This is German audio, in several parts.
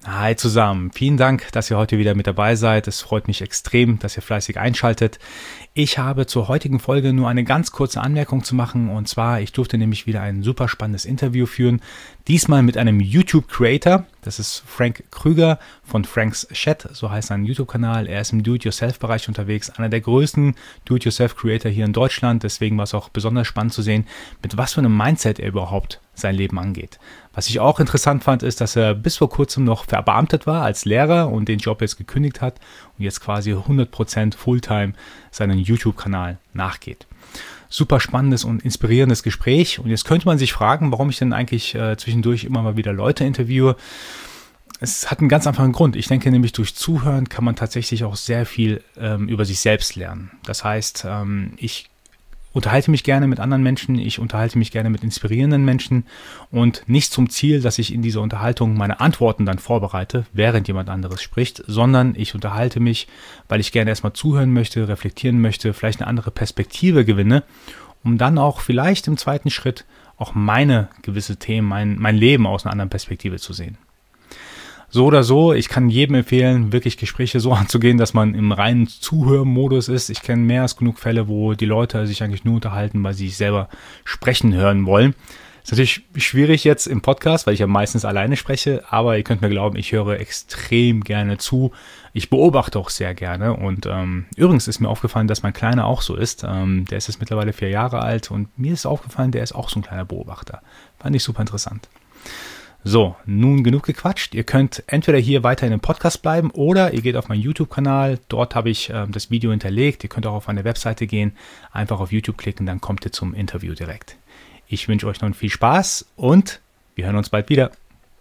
Hi zusammen, vielen Dank, dass ihr heute wieder mit dabei seid. Es freut mich extrem, dass ihr fleißig einschaltet. Ich habe zur heutigen Folge nur eine ganz kurze Anmerkung zu machen, und zwar, ich durfte nämlich wieder ein super spannendes Interview führen, diesmal mit einem YouTube-Creator. Das ist Frank Krüger von Frank's Chat, so heißt sein YouTube-Kanal. Er ist im Do-it-yourself-Bereich unterwegs, einer der größten Do-it-yourself-Creator hier in Deutschland. Deswegen war es auch besonders spannend zu sehen, mit was für einem Mindset er überhaupt sein Leben angeht. Was ich auch interessant fand, ist, dass er bis vor kurzem noch verbeamtet war als Lehrer und den Job jetzt gekündigt hat und jetzt quasi 100% Fulltime seinen YouTube-Kanal nachgeht. Super spannendes und inspirierendes Gespräch, und jetzt könnte man sich fragen, warum ich denn eigentlich zwischendurch immer mal wieder Leute interviewe. Es hat einen ganz einfachen Grund. Ich denke nämlich, durch Zuhören kann man tatsächlich auch sehr viel über sich selbst lernen. Das heißt, ich unterhalte mich gerne mit anderen Menschen, ich unterhalte mich gerne mit inspirierenden Menschen, und nicht zum Ziel, dass ich in dieser Unterhaltung meine Antworten dann vorbereite, während jemand anderes spricht, sondern ich unterhalte mich, weil ich gerne erstmal zuhören möchte, reflektieren möchte, vielleicht eine andere Perspektive gewinne, um dann auch vielleicht im zweiten Schritt auch meine gewisse Themen, mein Leben aus einer anderen Perspektive zu sehen. So oder so, ich kann jedem empfehlen, wirklich Gespräche so anzugehen, dass man im reinen Zuhörmodus ist. Ich kenne mehr als genug Fälle, wo die Leute sich eigentlich nur unterhalten, weil sie sich selber sprechen hören wollen. Ist natürlich schwierig jetzt im Podcast, weil ich ja meistens alleine spreche, aber ihr könnt mir glauben, ich höre extrem gerne zu. Ich beobachte auch sehr gerne, und übrigens ist mir aufgefallen, dass mein Kleiner auch so ist. Der ist jetzt mittlerweile 4 Jahre alt, und mir ist aufgefallen, der ist auch so ein kleiner Beobachter. Fand ich super interessant. So, nun genug gequatscht. Ihr könnt entweder hier weiter in dem Podcast bleiben oder ihr geht auf meinen YouTube-Kanal. Dort habe ich das Video hinterlegt. Ihr könnt auch auf meine Webseite gehen, einfach auf YouTube klicken, dann kommt ihr zum Interview direkt. Ich wünsche euch noch viel Spaß und wir hören uns bald wieder.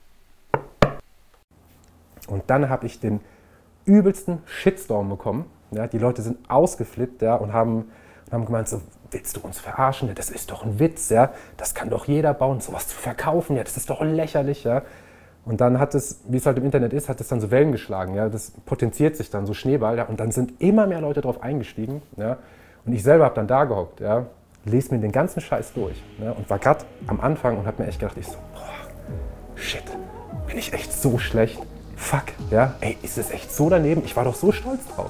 Und dann habe ich den übelsten Shitstorm bekommen. Ja, die Leute sind ausgeflippt, ja, und haben gemeint, so, willst du uns verarschen? Ja, das ist doch ein Witz, ja, das kann doch jeder bauen, sowas zu verkaufen, ja, das ist doch lächerlich, ja. Und dann hat es, wie es halt im Internet ist, hat es dann so Wellen geschlagen, ja, das potenziert sich dann so Schneeball, ja, und dann sind immer mehr Leute drauf eingestiegen, ja, und ich selber habe dann da gehockt, ja, lese mir den ganzen Scheiß durch, ja, und war gerade am Anfang und habe mir echt gedacht, ich so, boah, shit, bin ich echt so schlecht, fuck, ja, ey, ist es echt so daneben, ich war doch so stolz drauf.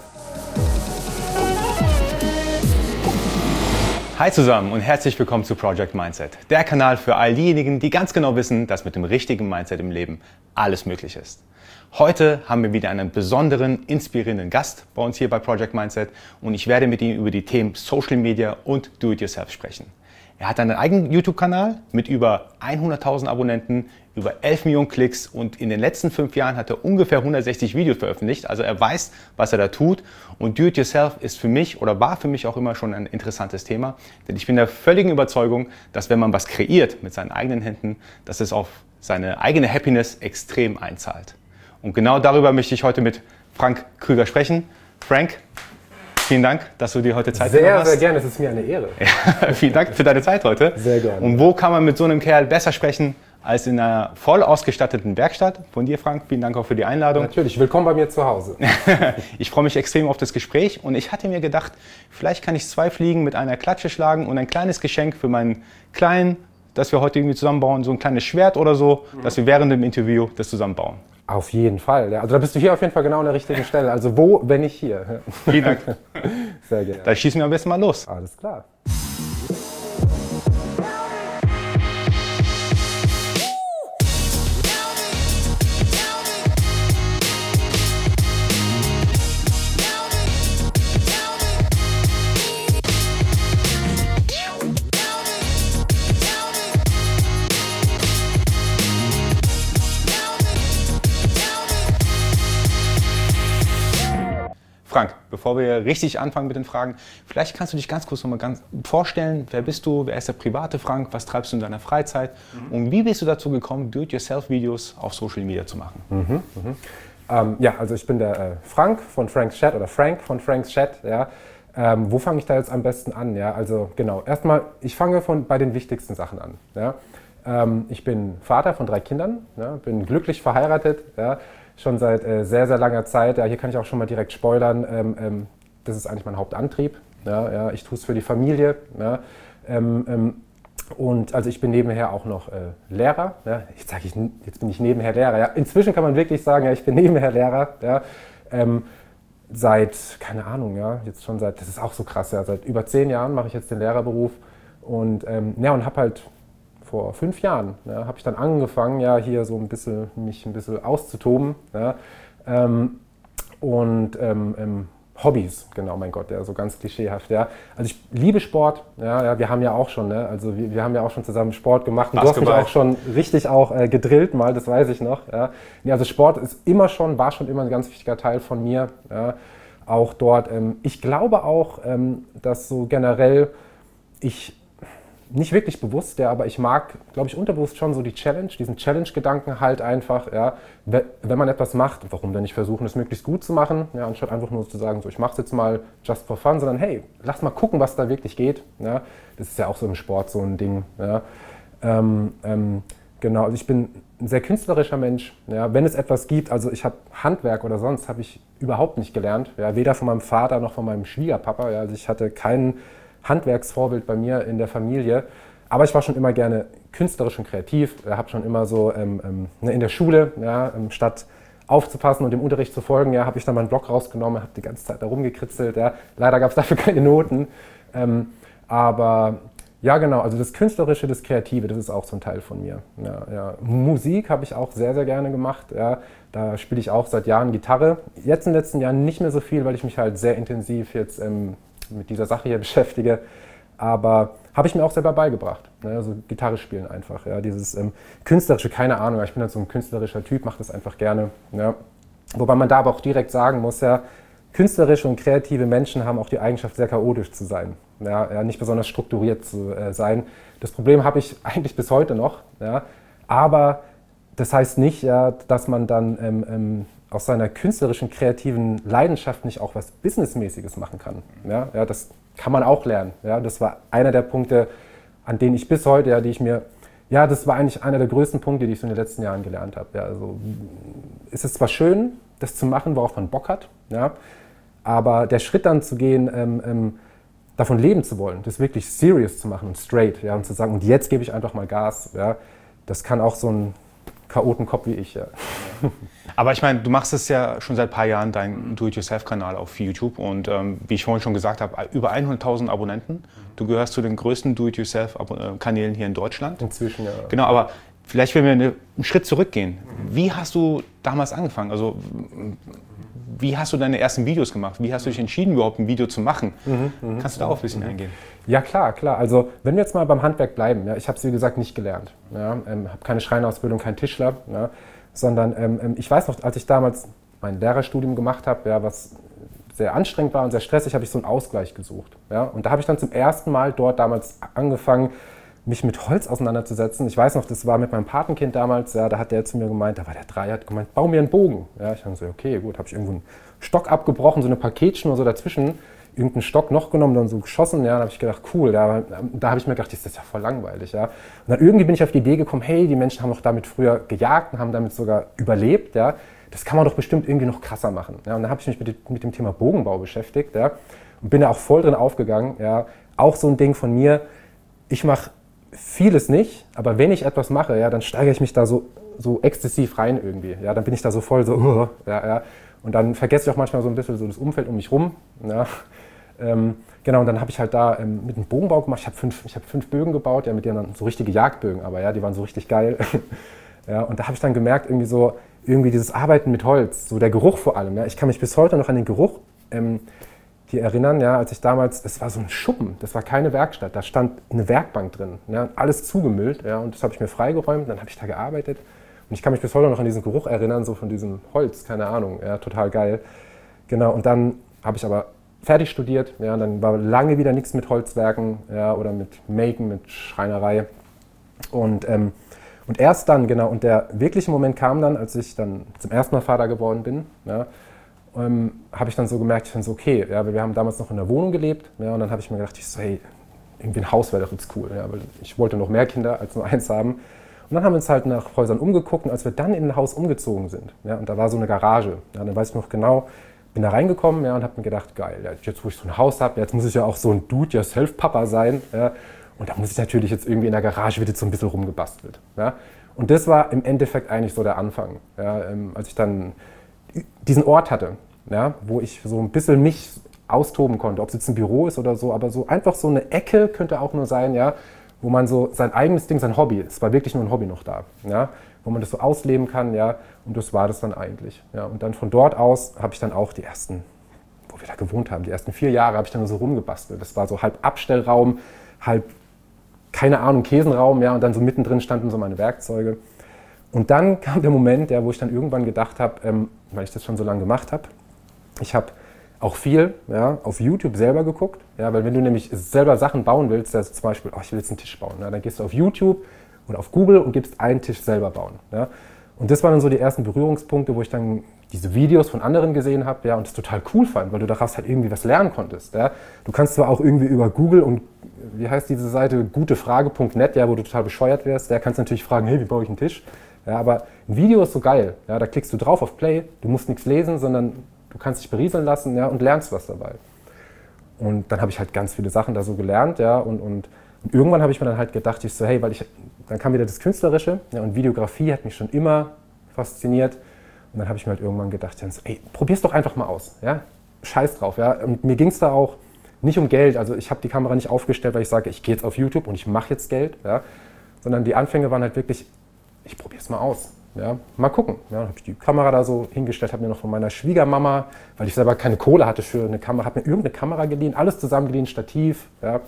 Hi zusammen und herzlich willkommen zu Project Mindset, der Kanal für all diejenigen, die ganz genau wissen, dass mit dem richtigen Mindset im Leben alles möglich ist. Heute haben wir wieder einen besonderen, inspirierenden Gast bei uns hier bei Project Mindset, und ich werde mit ihm über die Themen Social Media und Do-it-yourself sprechen. Er hat einen eigenen YouTube-Kanal mit über 100.000 Abonnenten, über 11 Millionen Klicks, und in den letzten 5 Jahren hat er ungefähr 160 Videos veröffentlicht. Also er weiß, was er da tut, und Do-it-yourself ist für mich oder war für mich auch immer schon ein interessantes Thema, denn ich bin der völligen Überzeugung, dass wenn man was kreiert mit seinen eigenen Händen, dass es auf seine eigene Happiness extrem einzahlt. Und genau darüber möchte ich heute mit Frank Krüger sprechen. Frank, vielen Dank, dass du dir heute Zeit genommen hast. Sehr gerne, es ist mir eine Ehre. Ja, vielen Dank für deine Zeit heute. Sehr gerne. Und wo kann man mit so einem Kerl besser sprechen als in einer voll ausgestatteten Werkstatt? Von dir, Frank, vielen Dank auch für die Einladung. Natürlich, willkommen bei mir zu Hause. Ich freue mich extrem auf das Gespräch, und ich hatte mir gedacht, vielleicht kann ich 2 Fliegen mit einer Klatsche schlagen und ein kleines Geschenk für meinen Kleinen, das wir heute irgendwie zusammenbauen, so ein kleines Schwert oder so, dass wir während dem Interview das zusammenbauen. Auf jeden Fall. Ja. Also da bist du hier auf jeden Fall genau an der richtigen Stelle. Also wo, wenn nicht hier? Vielen Dank. Sehr gerne. Dann schießen wir am besten mal los. Alles klar. Frank, bevor wir richtig anfangen mit den Fragen, vielleicht kannst du dich ganz kurz nochmal vorstellen. Wer bist du? Wer ist der private Frank? Was treibst du in deiner Freizeit? Und wie bist du dazu gekommen, Do-it-yourself-Videos auf Social Media zu machen? Ja, also ich bin der Frank von Frank's Chat oder Frank von Frank's Chat. Ja. Wo fange ich da jetzt am besten an? Ja, also genau, erstmal, ich fange bei den wichtigsten Sachen an. Ja. Ich bin Vater von 3 Kindern, ja, bin glücklich verheiratet, ja, schon seit sehr, sehr langer Zeit. Ja, hier kann ich auch schon mal direkt spoilern, das ist eigentlich mein Hauptantrieb. Ja, ja, ich tue es für die Familie. Ja. Und also ich bin nebenher auch noch Lehrer. Ja. Jetzt bin ich nebenher Lehrer. Ja. Inzwischen kann man wirklich sagen, ja, ich bin nebenher Lehrer. Ja. Seit, keine Ahnung, ja, jetzt schon seit, das ist auch so krass, ja, seit über 10 Jahren mache ich jetzt den Lehrerberuf. Und ja, und habe halt vor 5 Jahren, ja, habe ich dann angefangen, ja, hier so mich ein bisschen auszutoben. Ja. Hobbys, genau, mein Gott, ja, so ganz klischeehaft, ja. Also ich liebe Sport, ja, wir haben ja auch schon, ne, also wir haben ja auch schon zusammen Sport gemacht und du hast mich auch schon richtig auch gedrillt mal, das weiß ich noch, ja. Nee, also Sport war schon immer ein ganz wichtiger Teil von mir, ja. Auch dort, ich glaube auch, dass so generell nicht wirklich bewusst, ja, aber ich mag, glaube ich, unterbewusst schon so diesen Challenge-Gedanken halt einfach, ja, wenn man etwas macht, warum dann nicht versuchen, es möglichst gut zu machen, ja, anstatt einfach nur zu sagen, so, ich mache es jetzt mal just for fun, sondern hey, lass mal gucken, was da wirklich geht, ja, das ist ja auch so im Sport so ein Ding, ja, genau, also ich bin ein sehr künstlerischer Mensch, ja, wenn es etwas gibt, also ich habe Handwerk oder sonst, habe ich überhaupt nicht gelernt, ja, weder von meinem Vater noch von meinem Schwiegerpapa, ja, also ich hatte keinen Handwerksvorbild bei mir in der Familie. Aber ich war schon immer gerne künstlerisch und kreativ. Ich habe schon immer so in der Schule, ja, statt aufzupassen und dem Unterricht zu folgen, ja, habe ich dann meinen Block rausgenommen, habe die ganze Zeit da rumgekritzelt. Ja. Leider gab es dafür keine Noten. Aber ja, genau, also das Künstlerische, das Kreative, das ist auch so ein Teil von mir. Ja, ja. Musik habe ich auch sehr, sehr gerne gemacht. Ja. Da spiele ich auch seit Jahren Gitarre. Jetzt in den letzten Jahren nicht mehr so viel, weil ich mich halt sehr intensiv jetzt mit dieser Sache hier beschäftige, aber habe ich mir auch selber beigebracht. Ne? Also Gitarre spielen einfach, ja? Dieses künstlerische, keine Ahnung, ich bin halt so ein künstlerischer Typ, mache das einfach gerne. Ja? Wobei man da aber auch direkt sagen muss, ja, künstlerische und kreative Menschen haben auch die Eigenschaft, sehr chaotisch zu sein, ja? Nicht besonders strukturiert zu sein. Das Problem habe ich eigentlich bis heute noch, ja? Aber das heißt nicht, ja, dass man dann aus seiner künstlerischen, kreativen Leidenschaft nicht auch was Businessmäßiges machen kann. Ja, ja, das kann man auch lernen. Ja, das war einer der Punkte, an denen ich bis heute, ja, das war eigentlich einer der größten Punkte, die ich so in den letzten Jahren gelernt habe. Ja, also es ist zwar schön, das zu machen, worauf man Bock hat, ja, aber der Schritt dann zu gehen, davon leben zu wollen, das wirklich serious zu machen und straight, ja, und zu sagen, und jetzt gebe ich einfach mal Gas, ja, das kann auch so ein Chaotenkopf wie ich, ja. Aber ich meine, du machst es ja schon seit ein paar Jahren, dein Do-It-Yourself-Kanal auf YouTube und wie ich vorhin schon gesagt habe, über 100.000 Abonnenten. Du gehörst zu den größten Do-It-Yourself-Kanälen hier in Deutschland. Inzwischen, ja. Genau, aber vielleicht, wenn wir einen Schritt zurückgehen. Wie hast du damals angefangen? Also wie hast du deine ersten Videos gemacht? Wie hast du dich entschieden, überhaupt ein Video zu machen? Kannst du da auch ein bisschen eingehen? Ja, klar. Also wenn wir jetzt mal beim Handwerk bleiben, ja, ich habe es wie gesagt nicht gelernt. Ja, habe keine Schreinerausbildung, kein Tischler, ja, sondern ich weiß noch, als ich damals mein Lehrerstudium gemacht habe, ja, was sehr anstrengend war und sehr stressig, habe ich so einen Ausgleich gesucht. Ja, und da habe ich dann zum ersten Mal dort damals angefangen, mich mit Holz auseinanderzusetzen. Ich weiß noch, das war mit meinem Patenkind damals, ja, da hat der zu mir gemeint, da war der 3, hat gemeint, bau mir einen Bogen. Ja, ich habe so, okay, gut, habe ich irgendwo einen Stock abgebrochen, so eine Paketschnur so dazwischen, irgendeinen Stock noch genommen, dann so geschossen, ja, dann habe ich gedacht, cool, da habe ich mir gedacht, das ist ja voll langweilig, ja. Und dann irgendwie bin ich auf die Idee gekommen, hey, die Menschen haben doch damit früher gejagt und haben damit sogar überlebt, ja. Das kann man doch bestimmt irgendwie noch krasser machen. Ja. Und dann habe ich mich mit dem Thema Bogenbau beschäftigt, ja, und bin da auch voll drin aufgegangen, ja. Auch so ein Ding von mir, ich mache vieles nicht, aber wenn ich etwas mache, ja, dann steigere ich mich da so exzessiv rein irgendwie, ja, dann bin ich da so voll so, ja. Und dann vergesse ich auch manchmal so ein bisschen so das Umfeld um mich rum. Ja. Genau, und dann habe ich halt da mit einem Bogenbau gemacht. Ich habe fünf Bögen gebaut, ja, mit denen dann so richtige Jagdbögen, aber ja, die waren so richtig geil. Ja, und da habe ich dann gemerkt, irgendwie dieses Arbeiten mit Holz, so der Geruch vor allem. Ja. Ich kann mich bis heute noch an den Geruch hier erinnern, ja, als ich damals, das war so ein Schuppen, das war keine Werkstatt, da stand eine Werkbank drin, ja, alles zugemüllt, ja, und das habe ich mir freigeräumt, dann habe ich da gearbeitet. Und ich kann mich bis heute noch an diesen Geruch erinnern, so von diesem Holz, keine Ahnung, ja, total geil. Genau, und dann habe ich aber fertig studiert, ja, und dann war lange wieder nichts mit Holzwerken, ja, oder mit Maken, mit Schreinerei. Und erst dann, genau, und der wirkliche Moment kam dann, als ich dann zum ersten Mal Vater geworden bin, ja, habe ich dann so gemerkt, ich fand so, okay, ja, wir haben damals noch in der Wohnung gelebt, ja, und dann habe ich mir gedacht, hey, irgendwie ein Haus wäre doch jetzt cool, ja, weil ich wollte noch mehr Kinder als nur eins haben. Und dann haben wir uns halt nach Häusern umgeguckt und als wir dann in ein Haus umgezogen sind, ja, und da war so eine Garage, ja, dann weiß ich noch genau, bin da reingekommen, ja, und habe mir gedacht, geil, ja, jetzt wo ich so ein Haus habe, jetzt muss ich ja auch so ein Do-it-yourself-Papa sein, ja, Und da muss ich natürlich jetzt irgendwie in der Garage, wird jetzt so ein bisschen rumgebastelt. Ja? Und das war im Endeffekt eigentlich so der Anfang, ja? Als ich dann diesen Ort hatte, ja? Wo ich so ein bisschen mich austoben konnte, ob es jetzt ein Büro ist oder so, aber so einfach so eine Ecke könnte auch nur sein, ja? Wo man so sein eigenes Ding, sein Hobby, es war wirklich nur ein Hobby noch da, ja? Wo man das so ausleben kann, ja? Und das war das dann eigentlich. Ja? Und dann von dort aus habe ich dann auch die ersten, wo wir da gewohnt haben, die ersten 4 Jahre habe ich dann so rumgebastelt. Das war so halb Abstellraum, halb, keine Ahnung, Käsenraum, ja, und dann so mittendrin standen so meine Werkzeuge. Und dann kam der Moment, ja, wo ich dann irgendwann gedacht habe, weil ich das schon so lange gemacht habe, ich habe auch viel, ja, auf YouTube selber geguckt, ja, weil wenn du nämlich selber Sachen bauen willst, also zum Beispiel, ich will jetzt einen Tisch bauen, ja, dann gehst du auf YouTube oder auf Google und gibst einen Tisch selber bauen. Ja. Und das waren dann so die ersten Berührungspunkte, wo ich dann diese Videos von anderen gesehen habe, ja, und das total cool fand, weil du daraus halt irgendwie was lernen konntest. Ja. Du kannst zwar auch irgendwie über Google und, wie heißt diese Seite, gutefrage.net, ja, wo du total bescheuert wärst, da kannst du natürlich fragen, hey, wie baue ich einen Tisch? Ja, aber ein Video ist so geil, ja, da klickst du drauf auf Play, du musst nichts lesen, sondern du kannst dich berieseln lassen, ja, und lernst was dabei. Und dann habe ich halt ganz viele Sachen da so gelernt, ja, und irgendwann habe ich mir dann halt gedacht, ich so, hey, dann kam wieder das Künstlerische, ja, und Videografie hat mich schon immer fasziniert. Und dann habe ich mir halt irgendwann gedacht, so, ey, probier's doch einfach mal aus, ja, scheiß drauf, ja. Und mir ging es da auch nicht um Geld, also ich habe die Kamera nicht aufgestellt, weil ich sage, ich gehe jetzt auf YouTube und ich mache jetzt Geld, ja, sondern die Anfänge waren halt wirklich, ich probier's mal aus. Ja, mal gucken. Ja, dann habe ich die Kamera da so hingestellt, habe mir noch von meiner Schwiegermama, weil ich selber keine Kohle hatte für eine Kamera, habe mir irgendeine Kamera geliehen, alles zusammengeliehen, Stativ, ja,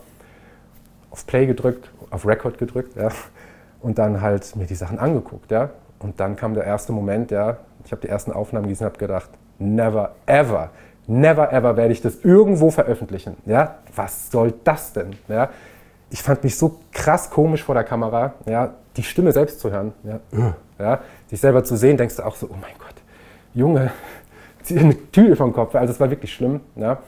auf Play gedrückt, auf Record gedrückt, ja, und dann halt mir die Sachen angeguckt. Ja. Und dann kam der erste Moment, ja, ich habe die ersten Aufnahmen gesehen und habe gedacht, never ever werde ich das irgendwo veröffentlichen. Ja. Was soll das denn? Ja. Ich fand mich so krass komisch vor der Kamera, ja, die Stimme selbst zu hören. Ja. Ja, sich selber zu sehen, denkst du auch so, oh mein Gott, Junge, zieh dir eine Tüte vom Kopf. Also es war wirklich schlimm. Ja.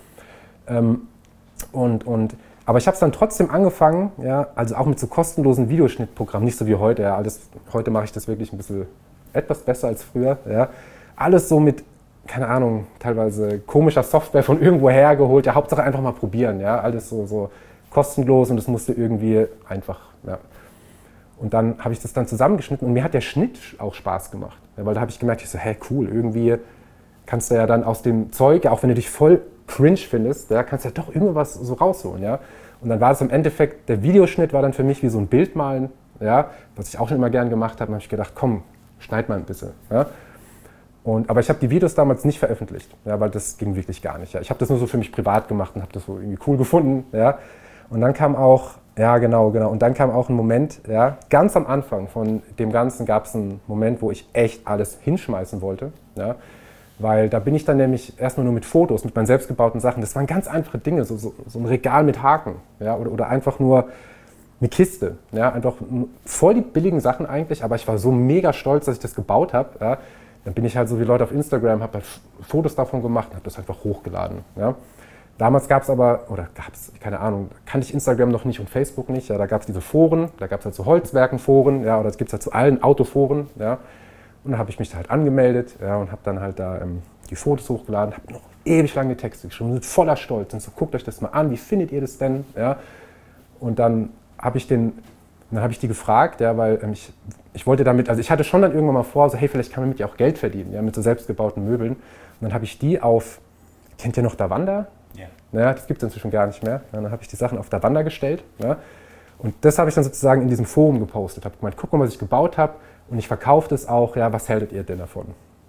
Aber ich habe es dann trotzdem angefangen, ja, also auch mit so kostenlosen Videoschnittprogrammen, nicht so wie heute. Ja, heute mache ich das wirklich ein bisschen etwas besser als früher. Ja. Alles so mit, keine Ahnung, teilweise komischer Software von irgendwo hergeholt. Ja, Hauptsache einfach mal probieren. Ja. Alles so kostenlos und das musste irgendwie einfach, ja. Und dann habe ich das dann zusammengeschnitten und mir hat der Schnitt auch Spaß gemacht. Ja, weil da habe ich gemerkt, ich so, hey cool, irgendwie kannst du ja dann aus dem Zeug, ja, auch wenn du dich voll cringe findest, ja, kannst du ja doch irgendwas so rausholen. Ja? Und dann war es im Endeffekt, der Videoschnitt war dann für mich wie so ein Bild malen, ja, was ich auch schon immer gern gemacht habe. Dann habe ich gedacht, komm, schneid mal ein bisschen. Ja? Aber ich habe die Videos damals nicht veröffentlicht, ja, weil das ging wirklich gar nicht. Ja? Ich habe das nur so für mich privat gemacht und habe das so irgendwie cool gefunden. Ja? Und dann kam auch, ja, genau. Und dann kam auch ein Moment, ja, ganz am Anfang von dem Ganzen gab es einen Moment, wo ich echt alles hinschmeißen wollte, ja, weil da bin ich dann nämlich erstmal nur mit Fotos, mit meinen selbstgebauten Sachen, das waren ganz einfache Dinge, so ein Regal mit Haken, ja, oder einfach nur eine Kiste, ja, einfach voll die billigen Sachen eigentlich, aber ich war so mega stolz, dass ich das gebaut habe, ja. Dann bin ich halt so wie Leute auf Instagram, habe halt Fotos davon gemacht und habe das einfach hochgeladen, ja. Damals gab es keine Ahnung, kannte ich Instagram noch nicht und Facebook nicht. Ja, da gab es diese Foren, da gab es halt so Holzwerkenforen, ja, oder es gibt es halt zu allen Autoforen. Ja. Und dann habe ich mich da halt angemeldet, ja, und habe dann halt da die Fotos hochgeladen, habe noch ewig lange Texte geschrieben, mit voller Stolz. Und so, guckt euch das mal an, wie findet ihr das denn? Ja. Und dann habe ich die gefragt, ja, weil ich wollte damit, also ich hatte schon dann irgendwann mal vor, so hey, vielleicht kann man mit ihr auch Geld verdienen, ja, mit so selbstgebauten Möbeln. Und dann habe ich die kennt ihr noch Davanda? Ja, das gibt es inzwischen gar nicht mehr. Ja, dann habe ich die Sachen auf Davanda gestellt. Ja, und das habe ich dann sozusagen in diesem Forum gepostet. Habe gemeint, guck mal, was ich gebaut habe und ich verkaufe das auch. Ja, was hältet ihr denn davon?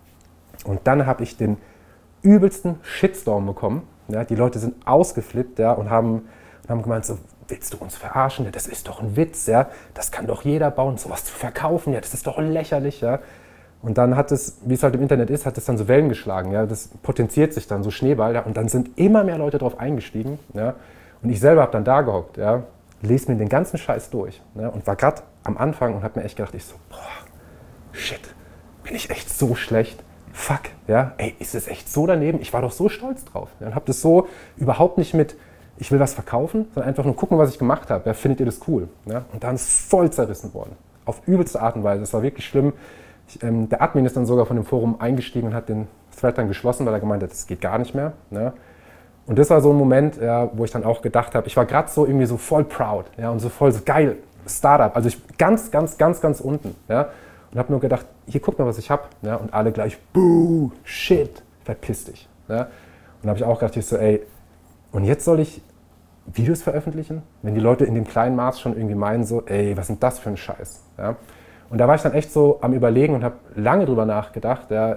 Und dann habe ich den übelsten Shitstorm bekommen. Ja, die Leute sind ausgeflippt, ja, und haben gemeint, so, willst du uns verarschen? Ja, das ist doch ein Witz. Ja, das kann doch jeder bauen, sowas zu verkaufen. Ja, das ist doch lächerlich. Ja. Und dann hat es, wie es halt im Internet ist, hat es dann so Wellen geschlagen. Ja? Das potenziert sich dann, so Schneeball. Ja? Und dann sind immer mehr Leute drauf eingestiegen. Ja? Und ich selber habe dann da gehockt, ja? Lese mir den ganzen Scheiß durch. Ja? Und war gerade am Anfang und habe mir echt gedacht, boah, shit, bin ich echt so schlecht? Fuck, ja? Ey, ist es echt so daneben? Ich war doch so stolz drauf. Ja? Und habe das so überhaupt nicht mit, ich will was verkaufen, sondern einfach nur gucken, was ich gemacht habe. Ja? Findet ihr das cool? Ja? Und dann ist es voll zerrissen worden. Auf übelste Art und Weise. Es war wirklich schlimm. Der Admin ist dann sogar von dem Forum eingestiegen und hat den Thread dann geschlossen, weil er gemeint hat, das geht gar nicht mehr. Ne? Und das war so ein Moment, ja, wo ich dann auch gedacht habe, ich war gerade so irgendwie so voll proud, ja, und so voll so geil, Startup, also ich ganz unten, ja, und habe nur gedacht, hier guck mal, was ich habe, ja, und alle gleich, buh, shit, verpiss dich, ja. Und habe ich auch gedacht, ich so, ey, und jetzt soll ich Videos veröffentlichen, wenn die Leute in dem kleinen Maß schon irgendwie meinen so, ey, was ist denn das für ein Scheiß, ja. Und da war ich dann echt so am Überlegen und habe lange drüber nachgedacht, ja,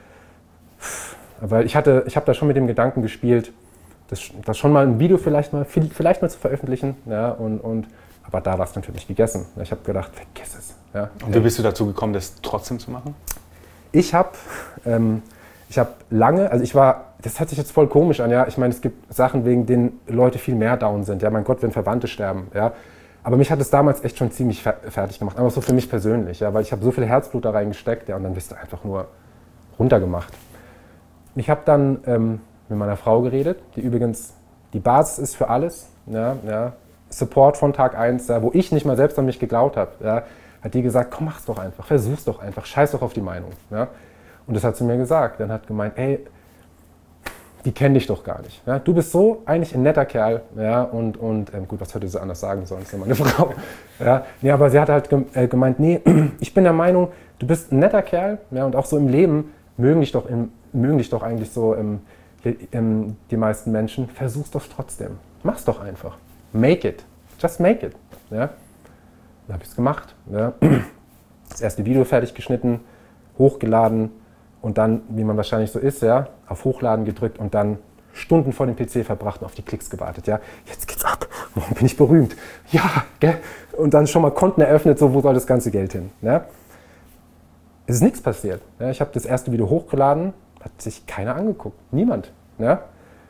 weil ich habe da schon mit dem Gedanken gespielt, das schon mal ein Video vielleicht mal zu veröffentlichen, ja, aber da war es natürlich gegessen. Ich habe gedacht, vergiss es. Ja. Und wie bist du dazu gekommen, das trotzdem zu machen? Ich habe lange, das hört sich jetzt voll komisch an, ja. Ich meine, es gibt Sachen, wegen denen Leute viel mehr down sind. Ja, mein Gott, wenn Verwandte sterben, ja. Aber mich hat es damals echt schon ziemlich fertig gemacht, aber so für mich persönlich, ja, weil ich habe so viel Herzblut da reingesteckt, ja, und dann bist du einfach nur runtergemacht. Ich habe dann mit meiner Frau geredet, die übrigens die Basis ist für alles, ja, ja. Support von Tag 1, ja, wo ich nicht mal selbst an mich geglaubt habe, ja, hat die gesagt, komm, mach's doch einfach, versuch's doch einfach, scheiß doch auf die Meinung. Ja. Und das hat sie mir gesagt. Dann hat gemeint, ey, die kennen dich doch gar nicht. Ja. Du bist so eigentlich ein netter Kerl, ja, und gut, was hätte sie anders sagen sollen, das ist ja meine Frau. Ja. Nee, aber sie hat halt gemeint, nee, ich bin der Meinung, du bist ein netter Kerl, ja, und auch so im Leben mögen dich doch eigentlich so die meisten Menschen, versuch's doch trotzdem. Mach's doch einfach. Make it. Just make it. Ja. Dann habe ich es gemacht. Ja. Das erste Video fertig geschnitten, hochgeladen und dann, wie man wahrscheinlich so ist, ja, auf Hochladen gedrückt und dann Stunden vor dem PC verbracht und auf die Klicks gewartet. Ja. Jetzt geht's ab. Morgen bin ich berühmt. Ja, gell? Und dann schon mal Konten eröffnet, so wo soll das ganze Geld hin. Ja. Es ist nichts passiert. Ja. Ich habe das erste Video hochgeladen, hat sich keiner angeguckt. Niemand. Ja.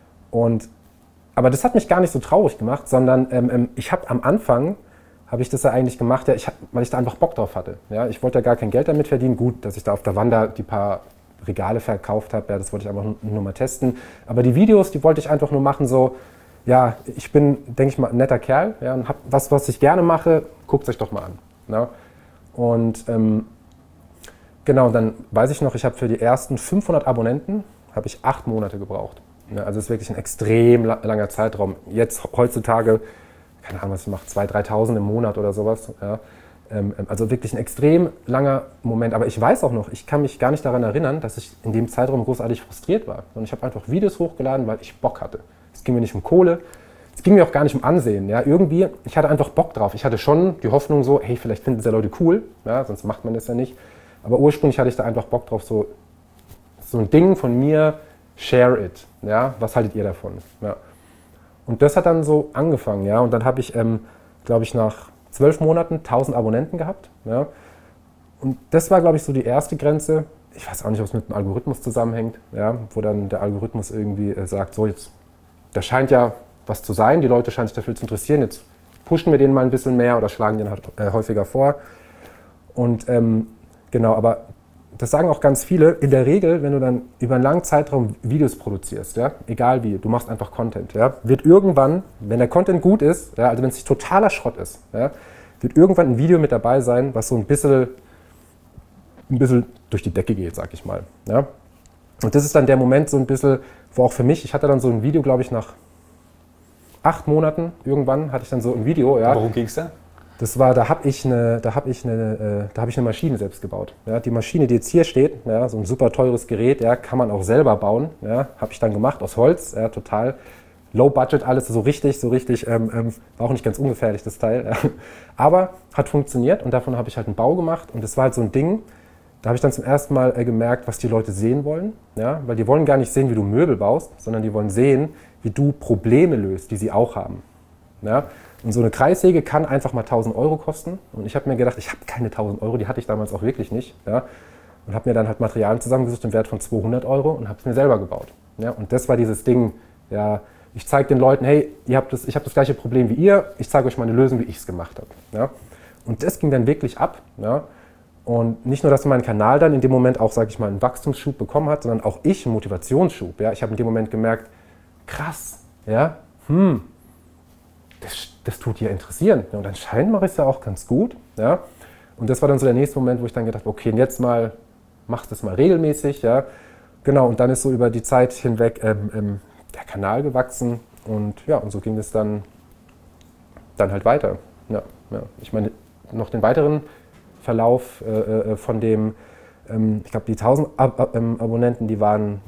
Aber das hat mich gar nicht so traurig gemacht, sondern ich habe am Anfang, habe ich das ja eigentlich gemacht, ja, weil ich da einfach Bock drauf hatte. Ja. Ich wollte ja gar kein Geld damit verdienen. Gut, dass ich da auf der Wanda die paar Regale verkauft habe, ja, das wollte ich einfach nur mal testen. Aber die Videos, die wollte ich einfach nur machen, so, ja, ich bin, denke ich mal, ein netter Kerl, ja, und habe was ich gerne mache, guckt es euch doch mal an. Ja. Und genau, dann weiß ich noch, ich habe für die ersten 500 Abonnenten, habe ich 8 Monate gebraucht. Ja, also es ist wirklich ein extrem langer Zeitraum. Jetzt, heutzutage, keine Ahnung, was ich mache, 2.000, 3.000 im Monat oder sowas. Ja. Also wirklich ein extrem langer Moment. Aber ich weiß auch noch, ich kann mich gar nicht daran erinnern, dass ich in dem Zeitraum großartig frustriert war. Und ich habe einfach Videos hochgeladen, weil ich Bock hatte. Es ging mir nicht um Kohle, es ging mir auch gar nicht um Ansehen. Ja. Irgendwie, ich hatte einfach Bock drauf. Ich hatte schon die Hoffnung so, hey, vielleicht finden diese Leute cool, ja, sonst macht man das ja nicht. Aber ursprünglich hatte ich da einfach Bock drauf, so ein Ding von mir, share it. Ja, was haltet ihr davon? Ja. Und das hat dann so angefangen. Ja, und dann habe ich, glaube ich, nach 12 Monaten 1000 Abonnenten gehabt. Ja. Und das war, glaube ich, so die erste Grenze. Ich weiß auch nicht, ob es mit dem Algorithmus zusammenhängt, ja, wo dann der Algorithmus irgendwie sagt, so jetzt, da scheint ja was zu sein, die Leute scheinen sich dafür zu interessieren, jetzt pushen wir den mal ein bisschen mehr oder schlagen den halt häufiger vor. Und genau, aber das sagen auch ganz viele, in der Regel, wenn du dann über einen langen Zeitraum Videos produzierst, ja, egal wie, du machst einfach Content, ja, wird irgendwann, wenn der Content gut ist, ja, also wenn es nicht totaler Schrott ist, ja, wird irgendwann ein Video mit dabei sein, was so ein bisschen durch die Decke geht, sag ich mal. Ja. Und das ist dann der Moment so ein bisschen, wo auch für mich, ich hatte dann so ein Video, glaube ich, nach 8 Monaten irgendwann, hatte ich dann so ein Video. Ja. Worum ging es da? Das war, da habe ich eine Maschine selbst gebaut. Ja, die Maschine, die jetzt hier steht, ja, so ein super teures Gerät, ja, kann man auch selber bauen. Ja, habe ich dann gemacht aus Holz, ja, total low budget, alles so richtig, war auch nicht ganz ungefährlich, das Teil. Ja. Aber hat funktioniert und davon habe ich halt einen Bau gemacht und das war halt so ein Ding, da habe ich dann zum ersten Mal gemerkt, was die Leute sehen wollen. Ja, weil die wollen gar nicht sehen, wie du Möbel baust, sondern die wollen sehen, wie du Probleme löst, die sie auch haben. Ja. Und so eine Kreissäge kann einfach mal 1.000 Euro kosten. Und ich habe mir gedacht, ich habe keine 1.000 Euro, die hatte ich damals auch wirklich nicht. Ja? Und habe mir dann halt Materialien zusammengesucht im Wert von 200 Euro und habe es mir selber gebaut. Ja? Und das war dieses Ding, ja, ich zeige den Leuten, hey, ich habe das gleiche Problem wie ihr, ich zeige euch mal eine Lösung, wie ich es gemacht habe. Ja? Und das ging dann wirklich ab. Ja? Und nicht nur, dass mein Kanal dann in dem Moment auch, sage ich mal, einen Wachstumsschub bekommen hat, sondern auch ich einen Motivationsschub. Ja? Ich habe in dem Moment gemerkt, krass, ja, das tut dir interessieren. Ja, und anscheinend mache ich es ja auch ganz gut. Ja. Und das war dann so der nächste Moment, wo ich dann gedacht habe, okay, jetzt mal, machst du das mal regelmäßig. Ja. Genau, und dann ist so über die Zeit hinweg, der Kanal gewachsen und ja, und so ging es dann halt weiter. Ja. Ich meine, noch den weiteren Verlauf von dem, ich glaube, die 1000 Abonnenten, die waren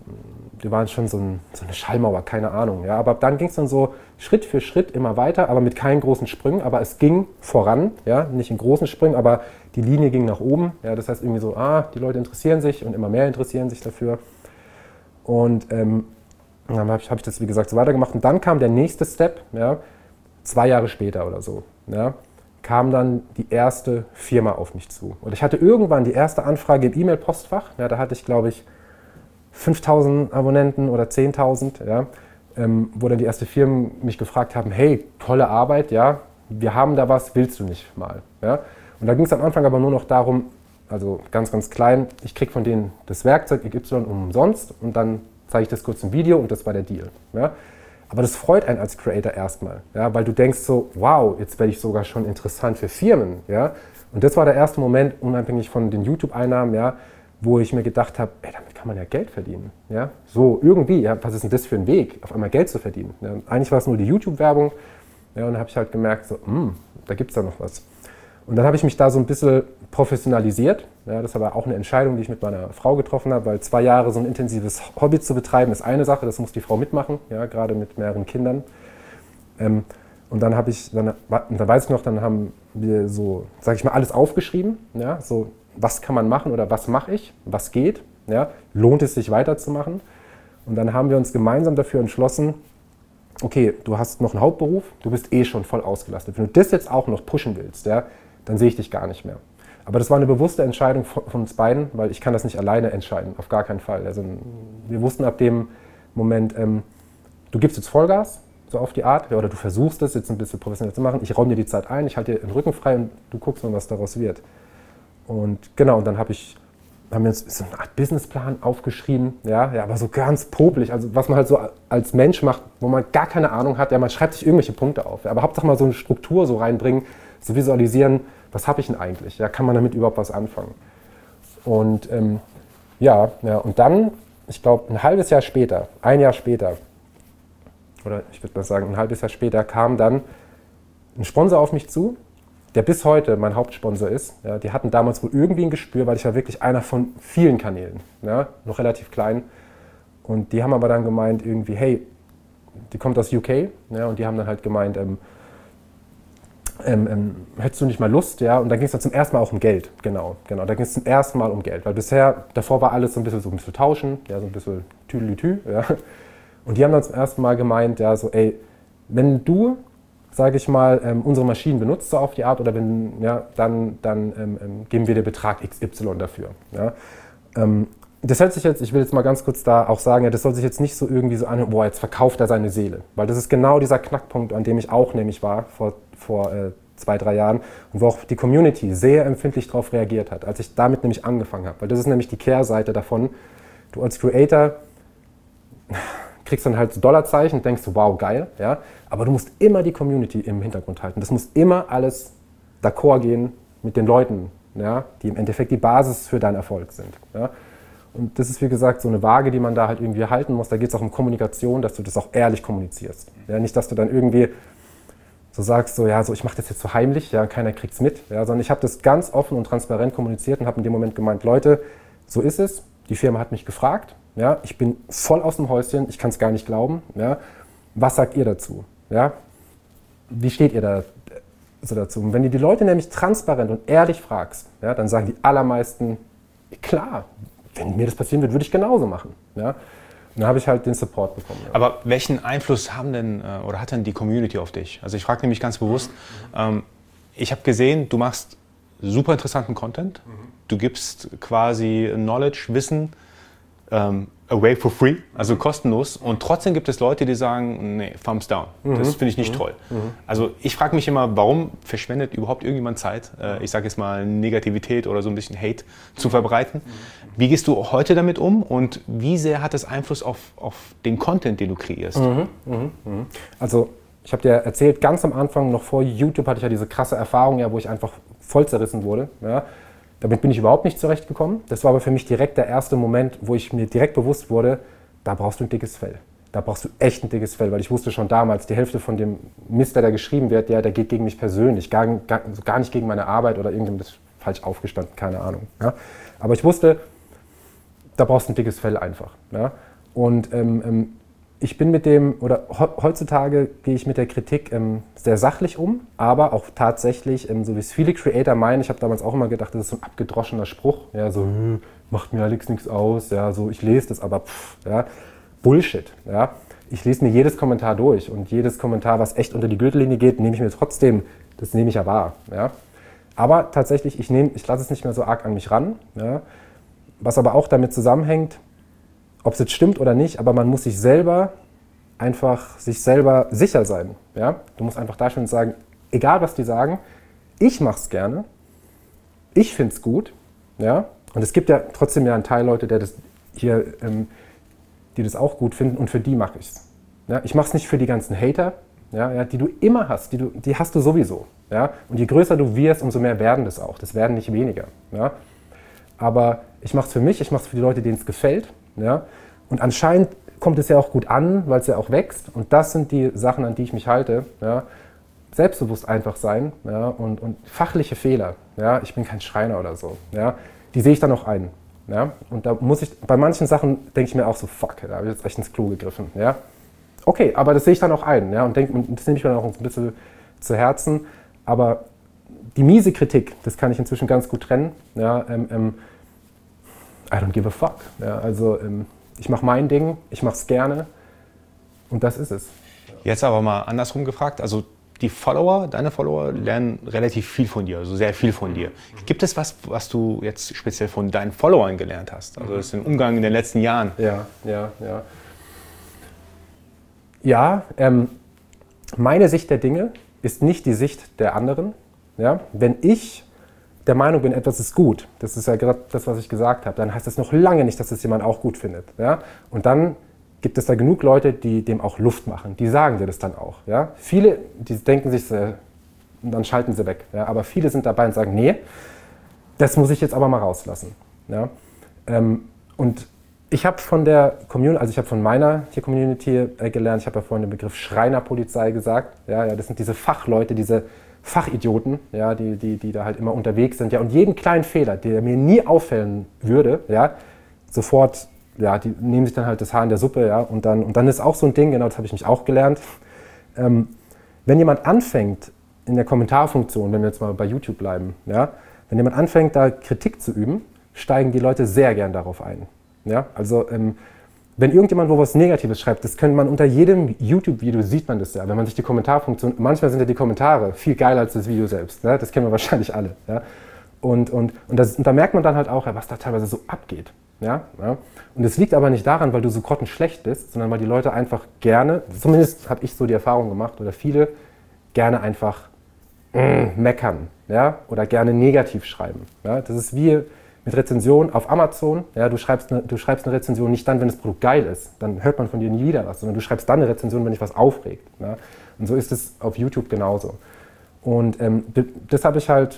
schon so eine Schallmauer, keine Ahnung. Ja. Aber ab dann ging es dann so Schritt für Schritt immer weiter, aber mit keinen großen Sprüngen. Aber es ging voran, ja, nicht in großen Sprüngen, aber die Linie ging nach oben. Ja. Das heißt irgendwie so, die Leute interessieren sich und immer mehr interessieren sich dafür. Und dann habe ich das, wie gesagt, so weitergemacht. Und dann kam der nächste Step, ja, 2 Jahre später oder so, ja, kam dann die erste Firma auf mich zu. Und ich hatte irgendwann die erste Anfrage im E-Mail-Postfach. Ja, da hatte ich, glaube ich, 5.000 Abonnenten oder 10.000, ja, wo dann die ersten Firmen mich gefragt haben, hey, tolle Arbeit, ja, wir haben da was, willst du nicht mal? Ja? Und da ging es am Anfang aber nur noch darum, also ganz, ganz klein, ich kriege von denen das Werkzeug XY umsonst und dann zeige ich das kurz im Video und das war der Deal. Ja? Aber das freut einen als Creator erstmal, ja? Weil du denkst so, wow, jetzt werde ich sogar schon interessant für Firmen. Ja? Und das war der erste Moment, unabhängig von den YouTube-Einnahmen, ja, wo ich mir gedacht habe, damit kann man ja Geld verdienen. Ja? So irgendwie, ja, was ist denn das für ein Weg, auf einmal Geld zu verdienen? Ja? Eigentlich war es nur die YouTube-Werbung, ja, und dann habe ich halt gemerkt, so, da gibt es da noch was. Und dann habe ich mich da so ein bisschen professionalisiert. Ja, das war auch eine Entscheidung, die ich mit meiner Frau getroffen habe, weil 2 Jahre so ein intensives Hobby zu betreiben, ist eine Sache, das muss die Frau mitmachen, ja, gerade mit mehreren Kindern. Und dann weiß ich noch, dann haben wir so, sage ich mal, alles aufgeschrieben, ja, so, was kann man machen oder was mache ich, was geht, ja, lohnt es sich weiterzumachen. Und dann haben wir uns gemeinsam dafür entschlossen, okay, du hast noch einen Hauptberuf, du bist schon voll ausgelastet. Wenn du das jetzt auch noch pushen willst, ja, dann sehe ich dich gar nicht mehr. Aber das war eine bewusste Entscheidung von uns beiden, weil ich kann das nicht alleine entscheiden, auf gar keinen Fall. Also wir wussten ab dem Moment, du gibst jetzt Vollgas, so auf die Art, oder du versuchst es jetzt ein bisschen professionell zu machen, ich räume dir die Zeit ein, ich halte dir den Rücken frei und du guckst mal, was daraus wird. Und genau, und dann haben wir uns so eine Art Businessplan aufgeschrieben, ja, aber so ganz popelig, also was man halt so als Mensch macht, wo man gar keine Ahnung hat, ja, man schreibt sich irgendwelche Punkte auf, ja, aber Hauptsache mal so eine Struktur so reinbringen, so visualisieren, was habe ich denn eigentlich, ja, kann man damit überhaupt was anfangen? Und und dann, ich glaube, ein halbes Jahr später, ein Jahr später, oder ich würde mal sagen, ein halbes Jahr später kam dann ein Sponsor auf mich zu, der bis heute mein Hauptsponsor ist. Ja, die hatten damals wohl irgendwie ein Gespür, weil ich war wirklich einer von vielen Kanälen, ja, noch relativ klein. Und die haben aber dann gemeint irgendwie, hey, die kommt aus UK, ja, und die haben dann halt gemeint, hättest du nicht mal Lust, ja, und dann ging es dann zum ersten Mal auch um Geld, genau, da ging es zum ersten Mal um Geld, weil davor war alles so ein bisschen tauschen, ja, so ein bisschen Tüdelütü, ja, und die haben dann zum ersten Mal gemeint, ja, so, ey, wenn du, sage ich mal, unsere Maschinen benutzt so auf die Art, oder wenn, ja, dann geben wir dir Betrag XY dafür, ja. Das hört sich jetzt, ich will jetzt mal ganz kurz da auch sagen, ja, das soll sich jetzt nicht so irgendwie so anhören, boah, jetzt verkauft er seine Seele. Weil das ist genau dieser Knackpunkt, an dem ich auch nämlich war vor 2, 3 Jahren und wo auch die Community sehr empfindlich darauf reagiert hat, als ich damit nämlich angefangen habe. Weil das ist nämlich die Kehrseite davon. Du als Creator kriegst dann halt so Dollarzeichen und denkst so, wow, geil, ja, aber du musst immer die Community im Hintergrund halten. Das muss immer alles d'accord gehen mit den Leuten, ja, die im Endeffekt die Basis für deinen Erfolg sind. Ja. Und das ist, wie gesagt, so eine Waage, die man da halt irgendwie halten muss. Da geht es auch um Kommunikation, dass du das auch ehrlich kommunizierst. Ja, nicht, dass du dann irgendwie so sagst, so, ja, so, ich mache das jetzt so heimlich, ja, keiner kriegt's mit. Ja, sondern ich habe das ganz offen und transparent kommuniziert und habe in dem Moment gemeint, Leute, so ist es. Die Firma hat mich gefragt. Ja, ich bin voll aus dem Häuschen, ich kann es gar nicht glauben. Ja, was sagt ihr dazu? Ja, wie steht ihr da so dazu? Und wenn du die Leute nämlich transparent und ehrlich fragst, ja, dann sagen die allermeisten, klar, wenn mir das passieren wird, würde ich genauso machen. Ja? Und dann habe ich halt den Support bekommen. Ja. Aber welchen Einfluss haben denn oder hat denn die Community auf dich? Also ich frage nämlich ganz bewusst, ich habe gesehen, du machst super interessanten Content, du gibst quasi Knowledge, Wissen away for free, also kostenlos, und trotzdem gibt es Leute, die sagen, nee, thumbs down, das finde ich nicht toll. Also ich frage mich immer, warum verschwendet überhaupt irgendjemand Zeit, ich sage jetzt mal Negativität oder so ein bisschen Hate zu verbreiten. Wie gehst du heute damit um und wie sehr hat das Einfluss auf den Content, den du kreierst? Also ich habe dir erzählt, ganz am Anfang, noch vor YouTube, hatte ich ja diese krasse Erfahrung, ja, wo ich einfach voll zerrissen wurde. Ja. Damit bin ich überhaupt nicht zurechtgekommen. Das war aber für mich direkt der erste Moment, wo ich mir direkt bewusst wurde, da brauchst du ein dickes Fell. da brauchst du echt ein dickes Fell, weil ich wusste schon damals, die Hälfte von dem Mist, der da geschrieben wird, der geht gegen mich persönlich, gar nicht gegen meine Arbeit oder irgendjemand ist falsch aufgestanden, keine Ahnung. Ja? Aber ich wusste, da brauchst du ein dickes Fell einfach. Ja? Und ich bin mit dem, oder heutzutage gehe ich mit der Kritik sehr sachlich um, aber auch tatsächlich, so wie es viele Creator meinen, ich habe damals auch immer gedacht, das ist so ein abgedroschener Spruch, ja, so, macht mir Alex nichts aus, ja, so, ich lese das, aber ja, Bullshit, ja. Ich lese mir jedes Kommentar durch und jedes Kommentar, was echt unter die Gürtellinie geht, nehme ich mir trotzdem, das nehme ich ja wahr, ja. Aber tatsächlich, ich lasse es nicht mehr so arg an mich ran, ja. Was aber auch damit zusammenhängt, ob es jetzt stimmt oder nicht, aber man muss sich selber sicher sein. Ja? Du musst einfach dastehen und sagen, egal was die sagen, ich mache es gerne, ich finde es gut. Ja? Und es gibt ja trotzdem einen Teil Leute, die das auch gut finden und für die mache ich es. Ja? Ich mache es nicht für die ganzen Hater, ja, die du immer hast, die hast du sowieso. Ja? Und je größer du wirst, umso mehr werden das auch. Das werden nicht weniger. Ja? Aber ich mache es für mich, ich mache es für die Leute, denen es gefällt. Ja? Und anscheinend kommt es ja auch gut an, weil es ja auch wächst. Und das sind die Sachen, an die ich mich halte. Ja? Selbstbewusst einfach sein, ja? und fachliche Fehler. Ja? Ich bin kein Schreiner oder so. Ja? Die sehe ich dann auch ein. Ja? Und da muss ich, bei manchen Sachen denke ich mir auch so, fuck, da habe ich jetzt echt ins Klo gegriffen. Ja? Okay, aber das sehe ich dann auch ein. Ja? Und das nehme ich mir dann auch ein bisschen zu Herzen. Aber die miese Kritik, das kann ich inzwischen ganz gut trennen. Ja? I don't give a fuck. Ja? Also ich mache mein Ding, ich mache es gerne und das ist es. Jetzt aber mal andersrum gefragt, also deine Follower lernen relativ viel von dir, also sehr viel von dir. Gibt es was du jetzt speziell von deinen Followern gelernt hast? Also das ist im Umgang in den letzten Jahren. Ja, meine Sicht der Dinge ist nicht die Sicht der anderen. Ja? Wenn ich der Meinung bin, etwas ist gut, das ist ja gerade das, was ich gesagt habe, dann heißt das noch lange nicht, dass es jemand auch gut findet. Ja? Und dann gibt es da genug Leute, die dem auch Luft machen. Die sagen dir das dann auch. Ja? Viele, die denken sich, und dann schalten sie weg. Ja? Aber viele sind dabei und sagen, nee, das muss ich jetzt aber mal rauslassen. Ja? Und ich habe von der Community, also ich habe von meiner Community gelernt, ich habe ja vorhin den Begriff Schreinerpolizei gesagt. Ja, das sind diese Fachleute, diese Fachidioten, ja, die da halt immer unterwegs sind, ja, und jeden kleinen Fehler, der mir nie auffallen würde, ja, sofort, ja, die nehmen sich dann halt das Haar in der Suppe, ja, und dann ist auch so ein Ding, genau, das habe ich mich auch gelernt, wenn jemand anfängt, in der Kommentarfunktion, wenn wir jetzt mal bei YouTube bleiben, ja, wenn jemand anfängt, da Kritik zu üben, steigen die Leute sehr gern darauf ein, ja, also, wenn irgendjemand wo was Negatives schreibt, das könnte man unter jedem YouTube-Video, sieht man das ja, wenn man sich die Kommentarfunktion, manchmal sind ja die Kommentare viel geiler als das Video selbst, ne? Das kennen wir wahrscheinlich alle. Ja? Und da merkt man dann halt auch, was da teilweise so abgeht. Ja? Und es liegt aber nicht daran, weil du so grottenschlecht bist, sondern weil die Leute einfach gerne, zumindest habe ich so die Erfahrung gemacht, oder viele gerne einfach meckern, ja? Oder gerne negativ schreiben. Ja? Das ist wie mit Rezension auf Amazon, ja, du schreibst eine Rezension nicht dann, wenn das Produkt geil ist, dann hört man von dir nie wieder was, sondern du schreibst dann eine Rezension, wenn dich was aufregt. Ja? Und so ist es auf YouTube genauso. Und das habe ich halt,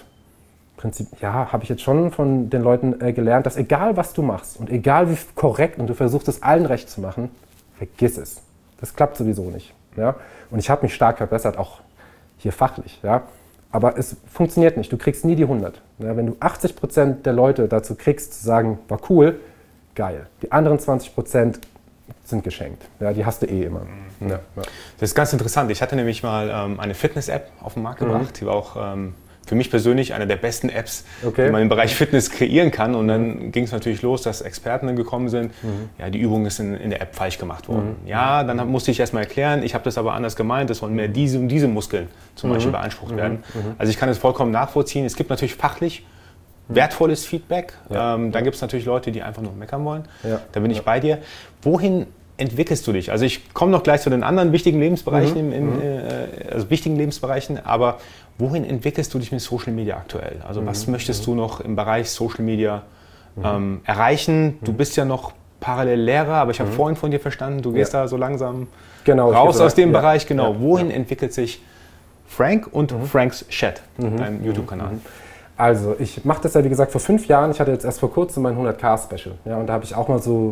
habe ich jetzt schon von den Leuten gelernt, dass egal was du machst und egal wie korrekt und du versuchst es allen recht zu machen, vergiss es. Das klappt sowieso nicht. Ja? Und ich habe mich stark verbessert, auch hier fachlich. Ja? Aber es funktioniert nicht, du kriegst nie die 100. Ja, wenn du 80% der Leute dazu kriegst, zu sagen, war cool, geil. Die anderen 20% sind geschenkt. Ja, die hast du eh immer. Ja. Das ist ganz interessant. Ich hatte nämlich mal eine Fitness-App auf den Markt gebracht. Die war auch für mich persönlich eine der besten Apps, die man im Bereich Fitness kreieren kann. Und dann ging es natürlich los, dass Experten dann gekommen sind. Ja, die Übung ist in der App falsch gemacht worden. Ja, dann musste ich erstmal erklären, ich habe das aber anders gemeint, es sollen mehr diese und diese Muskeln zum Beispiel beansprucht werden. Also ich kann es vollkommen nachvollziehen. Es gibt natürlich fachlich wertvolles Feedback. Ja. Dann gibt es natürlich Leute, die einfach nur meckern wollen. Ja. Da bin ich bei dir. Wohin entwickelst du dich? Also ich komme noch gleich zu den anderen wichtigen Lebensbereichen, wichtigen Lebensbereichen, aber wohin entwickelst du dich mit Social Media aktuell? Also was möchtest du noch im Bereich Social Media erreichen? Du bist ja noch parallel Lehrer, aber ich habe vorhin von dir verstanden, du gehst da so langsam raus aus dem Bereich. Genau. Wohin entwickelt sich Frank und Franks Chat, dein YouTube-Kanal? Also ich mache das ja wie gesagt vor 5 Jahren. Ich hatte jetzt erst vor kurzem mein 100k-Special. Ja, und da habe ich auch mal so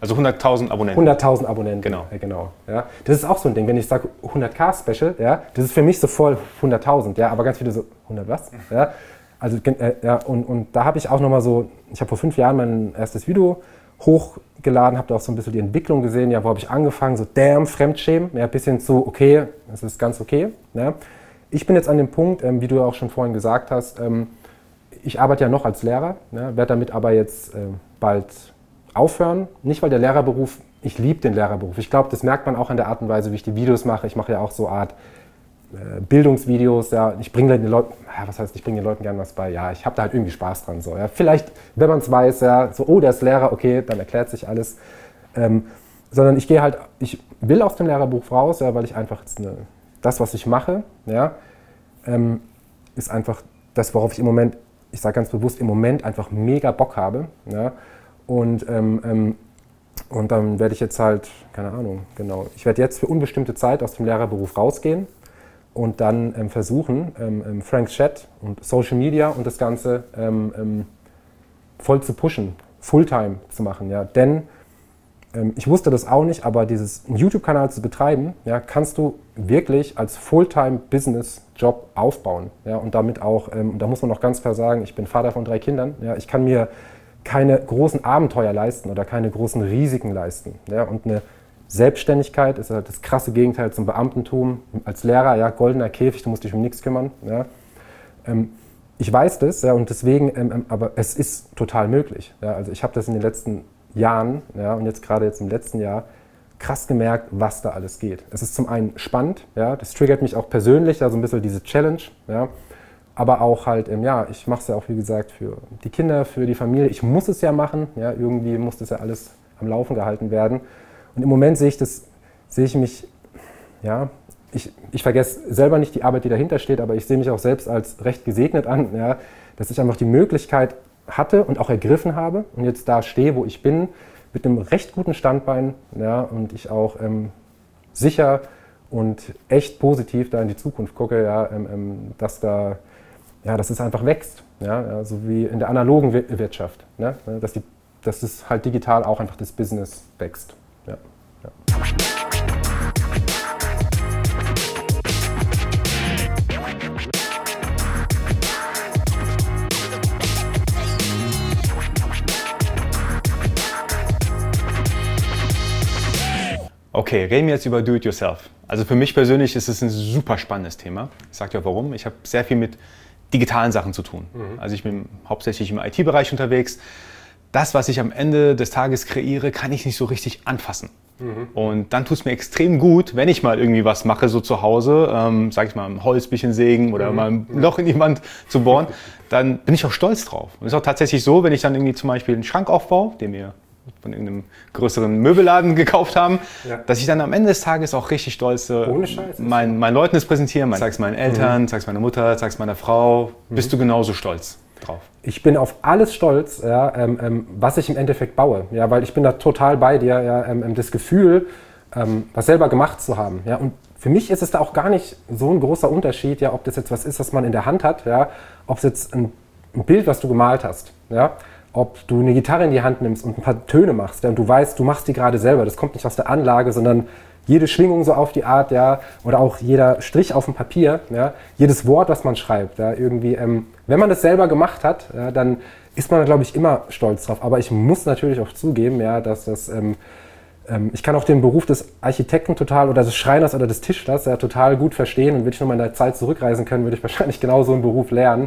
Also 100.000 Abonnenten. 100.000 Abonnenten. Genau. Ja, genau. Ja. Das ist auch so ein Ding, wenn ich sage 100k Special, ja, das ist für mich so voll 100.000, ja, aber ganz viele so 100 was? Ja. Also, ja, und da habe ich auch nochmal so, ich habe vor 5 Jahren mein erstes Video hochgeladen, habe da auch so ein bisschen die Entwicklung gesehen, ja, wo habe ich angefangen, so damn, Fremdschämen, ja, bis hin zu, okay, das ist ganz okay. Ja. Ich bin jetzt an dem Punkt, wie du auch schon vorhin gesagt hast, ich arbeite ja noch als Lehrer, ja, werde damit aber jetzt bald aufhören. Nicht, weil der Lehrerberuf, ich liebe den Lehrerberuf. Ich glaube, das merkt man auch an der Art und Weise, wie ich die Videos mache. Ich mache ja auch so Art Bildungsvideos. Ja. Ich bringe den Leuten, was heißt, ich bringe den Leuten gerne was bei. Ja, ich habe da halt irgendwie Spaß dran. So, ja. Vielleicht, wenn man es weiß, ja, so, oh, der ist Lehrer, okay, dann erklärt sich alles. Sondern ich will aus dem Lehrerberuf raus, ja, weil ich einfach jetzt das, was ich mache, ja, ist einfach das, worauf ich im Moment, ich sage ganz bewusst, im Moment einfach mega Bock habe. Ja. Und dann werde ich jetzt halt, keine Ahnung, genau, ich werde jetzt für unbestimmte Zeit aus dem Lehrerberuf rausgehen und dann versuchen, Frank's Chat und Social Media und das Ganze voll zu pushen, Fulltime zu machen. Ja. Denn ich wusste das auch nicht, aber einen YouTube-Kanal zu betreiben, ja, kannst du wirklich als Fulltime-Business-Job aufbauen. Ja, und damit auch, da muss man auch ganz klar sagen, ich bin Vater von 3 Kindern, ja, ich kann mir keine großen Abenteuer leisten oder keine großen Risiken leisten. Ja, und eine Selbstständigkeit ist halt das krasse Gegenteil zum Beamtentum. Als Lehrer, ja, goldener Käfig, du musst dich um nichts kümmern. Ja. Ich weiß das, ja, und deswegen, aber es ist total möglich. Ja, also ich habe das in den letzten Jahren, ja, und jetzt gerade im letzten Jahr krass gemerkt, was da alles geht. Es ist zum einen spannend, ja, das triggert mich auch persönlich, also ein bisschen diese Challenge, ja, aber auch halt, ja, ich mache es ja auch, wie gesagt, für die Kinder, für die Familie. Ich muss es ja machen, ja, irgendwie muss das ja alles am Laufen gehalten werden. Und im Moment sehe ich mich, ja, ich vergesse selber nicht die Arbeit, die dahinter steht, aber ich sehe mich auch selbst als recht gesegnet an, ja, dass ich einfach die Möglichkeit hatte und auch ergriffen habe und jetzt da stehe, wo ich bin, mit einem recht guten Standbein, ja, und ich auch sicher und echt positiv da in die Zukunft gucke, ja, dass es einfach wächst, ja, so wie in der analogen Wirtschaft, ne, dass es halt digital auch einfach das Business wächst. Ja, ja. Okay, reden wir jetzt über Do-it-yourself. Also für mich persönlich ist es ein super spannendes Thema. Ich sage dir warum. Ich habe sehr viel mit digitalen Sachen zu tun. Also ich bin hauptsächlich im IT-Bereich unterwegs. Das, was ich am Ende des Tages kreiere, kann ich nicht so richtig anfassen. Und dann tut es mir extrem gut, wenn ich mal irgendwie was mache, so zu Hause, sag ich mal, ein Holz ein bisschen sägen oder mal ein Loch in die Wand zu bohren, dann bin ich auch stolz drauf. Und es ist auch tatsächlich so, wenn ich dann irgendwie zum Beispiel einen Schrank aufbaue, den wir von irgendeinem größeren Möbelladen gekauft haben, ja, dass ich dann am Ende des Tages auch richtig stolz meinen Leuten das präsentiere. Ich zeig's meinen Eltern, zeig's meiner Mutter, zeig's meiner Frau. Bist du genauso stolz drauf? Ich bin auf alles stolz, ja, was ich im Endeffekt baue, ja, weil ich bin da total bei dir, ja, das Gefühl, was selber gemacht zu haben. Ja, und für mich ist es da auch gar nicht so ein großer Unterschied, ja, ob das jetzt was ist, was man in der Hand hat, ja, ob es jetzt ein Bild, was du gemalt hast, ja, ob du eine Gitarre in die Hand nimmst und ein paar Töne machst, ja, und du weißt, du machst die gerade selber, das kommt nicht aus der Anlage, sondern jede Schwingung so auf die Art, ja, oder auch jeder Strich auf dem Papier, ja, jedes Wort, was man schreibt, ja, irgendwie, wenn man das selber gemacht hat, ja, dann ist man, glaube ich, immer stolz drauf. Aber ich muss natürlich auch zugeben, ja, dass das, ich kann auch den Beruf des Architekten total oder des Schreiners oder des Tischlers ja total gut verstehen und würde ich nochmal in der Zeit zurückreisen können, würde ich wahrscheinlich genau so einen Beruf lernen.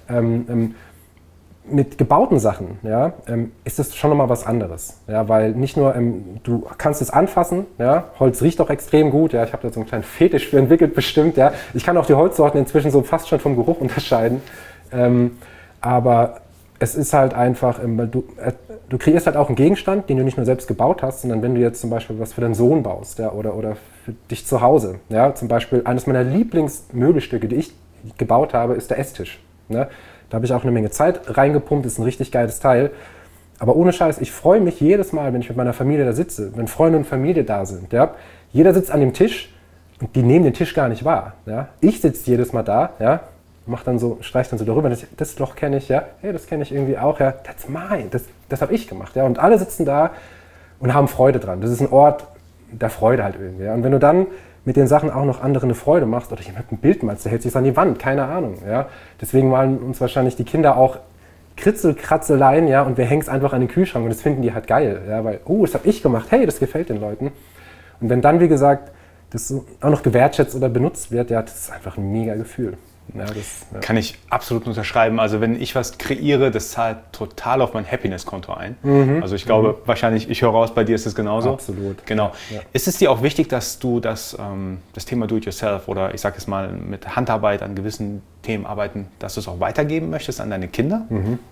Mit gebauten Sachen, ja, ist das schon nochmal was anderes, ja, weil nicht nur, du kannst es anfassen, ja, Holz riecht auch extrem gut, ja, ich habe da so einen kleinen Fetisch für entwickelt bestimmt, ja, ich kann auch die Holzsorten inzwischen so fast schon vom Geruch unterscheiden, aber es ist halt einfach, weil du kreierst halt auch einen Gegenstand, den du nicht nur selbst gebaut hast, sondern wenn du jetzt zum Beispiel was für deinen Sohn baust, ja, oder für dich zu Hause, ja, zum Beispiel eines meiner Lieblingsmöbelstücke, die ich gebaut habe, ist der Esstisch, ne? Da habe ich auch eine Menge Zeit reingepumpt, ist ein richtig geiles Teil. Aber ohne Scheiß, ich freue mich jedes Mal, wenn ich mit meiner Familie da sitze, wenn Freunde und Familie da sind. Ja? Jeder sitzt an dem Tisch und die nehmen den Tisch gar nicht wahr. Ja? Ich sitze jedes Mal da, ja? Streiche dann so darüber, das Loch kenne ich, ja, hey, das kenne ich irgendwie auch, ja, that's mine, das habe ich gemacht. Ja? Und alle sitzen da und haben Freude dran. Das ist ein Ort der Freude halt irgendwie. Ja? Und wenn du dann mit den Sachen auch noch anderen eine Freude machst oder jemand ein Bild malst, der hält sich an die Wand, keine Ahnung. Ja? Deswegen malen uns wahrscheinlich die Kinder auch Kritzelkratzeleien, ja, und wir hängen es einfach an den Kühlschrank und das finden die halt geil, ja, weil, das habe ich gemacht, hey, das gefällt den Leuten. Und wenn dann, wie gesagt, das so auch noch gewertschätzt oder benutzt wird, ja, das ist einfach ein mega Gefühl. Ja, Kann ich absolut unterschreiben. Also wenn ich was kreiere, das zahlt total auf mein Happiness-Konto ein. Also ich glaube, wahrscheinlich, ich höre raus, bei dir ist es genauso. Absolut. Genau. Ja. Ist es dir auch wichtig, dass du das Thema Do-it-yourself oder ich sage es mal mit Handarbeit an gewissen Themen arbeiten, dass du es auch weitergeben möchtest an deine Kinder?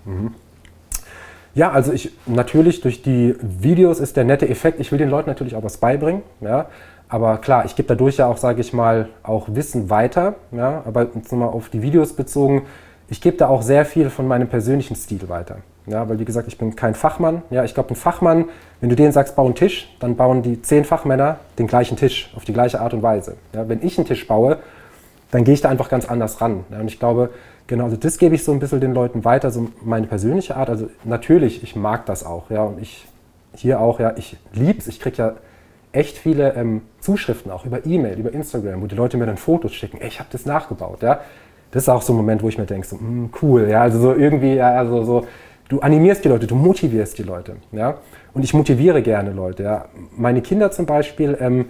Ja, also natürlich durch die Videos ist der nette Effekt, ich will den Leuten natürlich auch was beibringen, ja. Aber klar, ich gebe dadurch ja auch, sage ich mal, auch Wissen weiter. Ja? Aber jetzt nochmal auf die Videos bezogen, ich gebe da auch sehr viel von meinem persönlichen Stil weiter. Ja? Weil wie gesagt, ich bin kein Fachmann. Ja? Ich glaube, ein Fachmann, wenn du denen sagst, bau einen Tisch, dann bauen die 10 Fachmänner den gleichen Tisch auf die gleiche Art und Weise. Ja? Wenn ich einen Tisch baue, dann gehe ich da einfach ganz anders ran. Ja? Und ich glaube, genau, also das gebe ich so ein bisschen den Leuten weiter, so meine persönliche Art. Also natürlich, ich mag das auch. Ja? Und ich hier auch, ja, ich liebe es. Ich kriege ja echt viele Zuschriften auch über E-Mail, über Instagram, wo die Leute mir dann Fotos schicken. Ey, ich habe das nachgebaut. Ja? Das ist auch so ein Moment, wo ich mir denke, so, cool. Ja? Also so irgendwie, ja, also so, du animierst die Leute, du motivierst die Leute. Ja? Und ich motiviere gerne Leute. Ja? Meine Kinder zum Beispiel,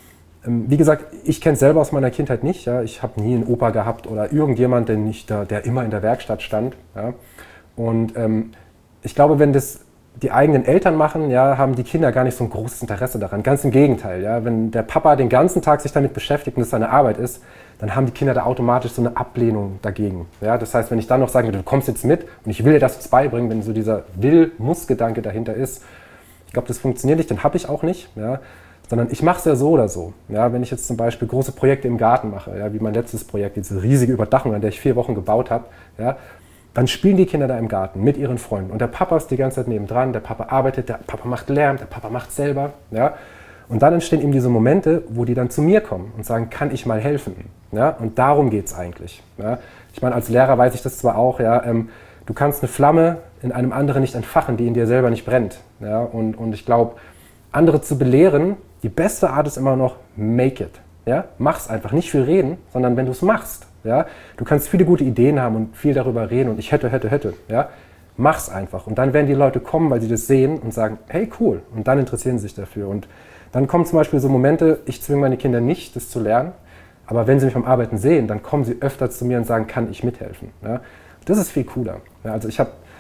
wie gesagt, ich kenne es selber aus meiner Kindheit nicht. Ja? Ich habe nie einen Opa gehabt oder irgendjemand, der immer in der Werkstatt stand. Ja? Und ich glaube, wenn das die eigenen Eltern machen, ja, haben die Kinder gar nicht so ein großes Interesse daran. Ganz im Gegenteil. Ja? Wenn der Papa den ganzen Tag sich damit beschäftigt und es seine Arbeit ist, dann haben die Kinder da automatisch so eine Ablehnung dagegen. Ja? Das heißt, wenn ich dann noch sage, du kommst jetzt mit und ich will dir das jetzt beibringen, wenn so dieser Will-Muss-Gedanke dahinter ist, ich glaube, das funktioniert nicht, den habe ich auch nicht. Ja? Sondern ich mache es ja so oder so. Ja? Wenn ich jetzt zum Beispiel große Projekte im Garten mache, ja, wie mein letztes Projekt, diese riesige Überdachung, an der ich 4 Wochen gebaut habe, ja, dann spielen die Kinder da im Garten mit ihren Freunden. Und der Papa ist die ganze Zeit nebendran, der Papa arbeitet, der Papa macht Lärm, der Papa macht selber. Ja? Und dann entstehen eben diese Momente, wo die dann zu mir kommen und sagen, kann ich mal helfen? Ja? Und darum geht es eigentlich. Ja? Ich meine, als Lehrer weiß ich das zwar auch, ja, du kannst eine Flamme in einem anderen nicht entfachen, die in dir selber nicht brennt. Ja? Und ich glaube, andere zu belehren, die beste Art ist immer noch, make it. Ja? Mach's einfach, nicht viel reden, sondern wenn du es machst. Ja? Du kannst viele gute Ideen haben und viel darüber reden und ich hätte. Ja? Mach's einfach. Und dann werden die Leute kommen, weil sie das sehen und sagen, hey, cool. Und dann interessieren sie sich dafür. Und dann kommen zum Beispiel so Momente, ich zwinge meine Kinder nicht, das zu lernen. Aber wenn sie mich beim Arbeiten sehen, dann kommen sie öfter zu mir und sagen, kann ich mithelfen. Ja? Das ist viel cooler. Ja? Also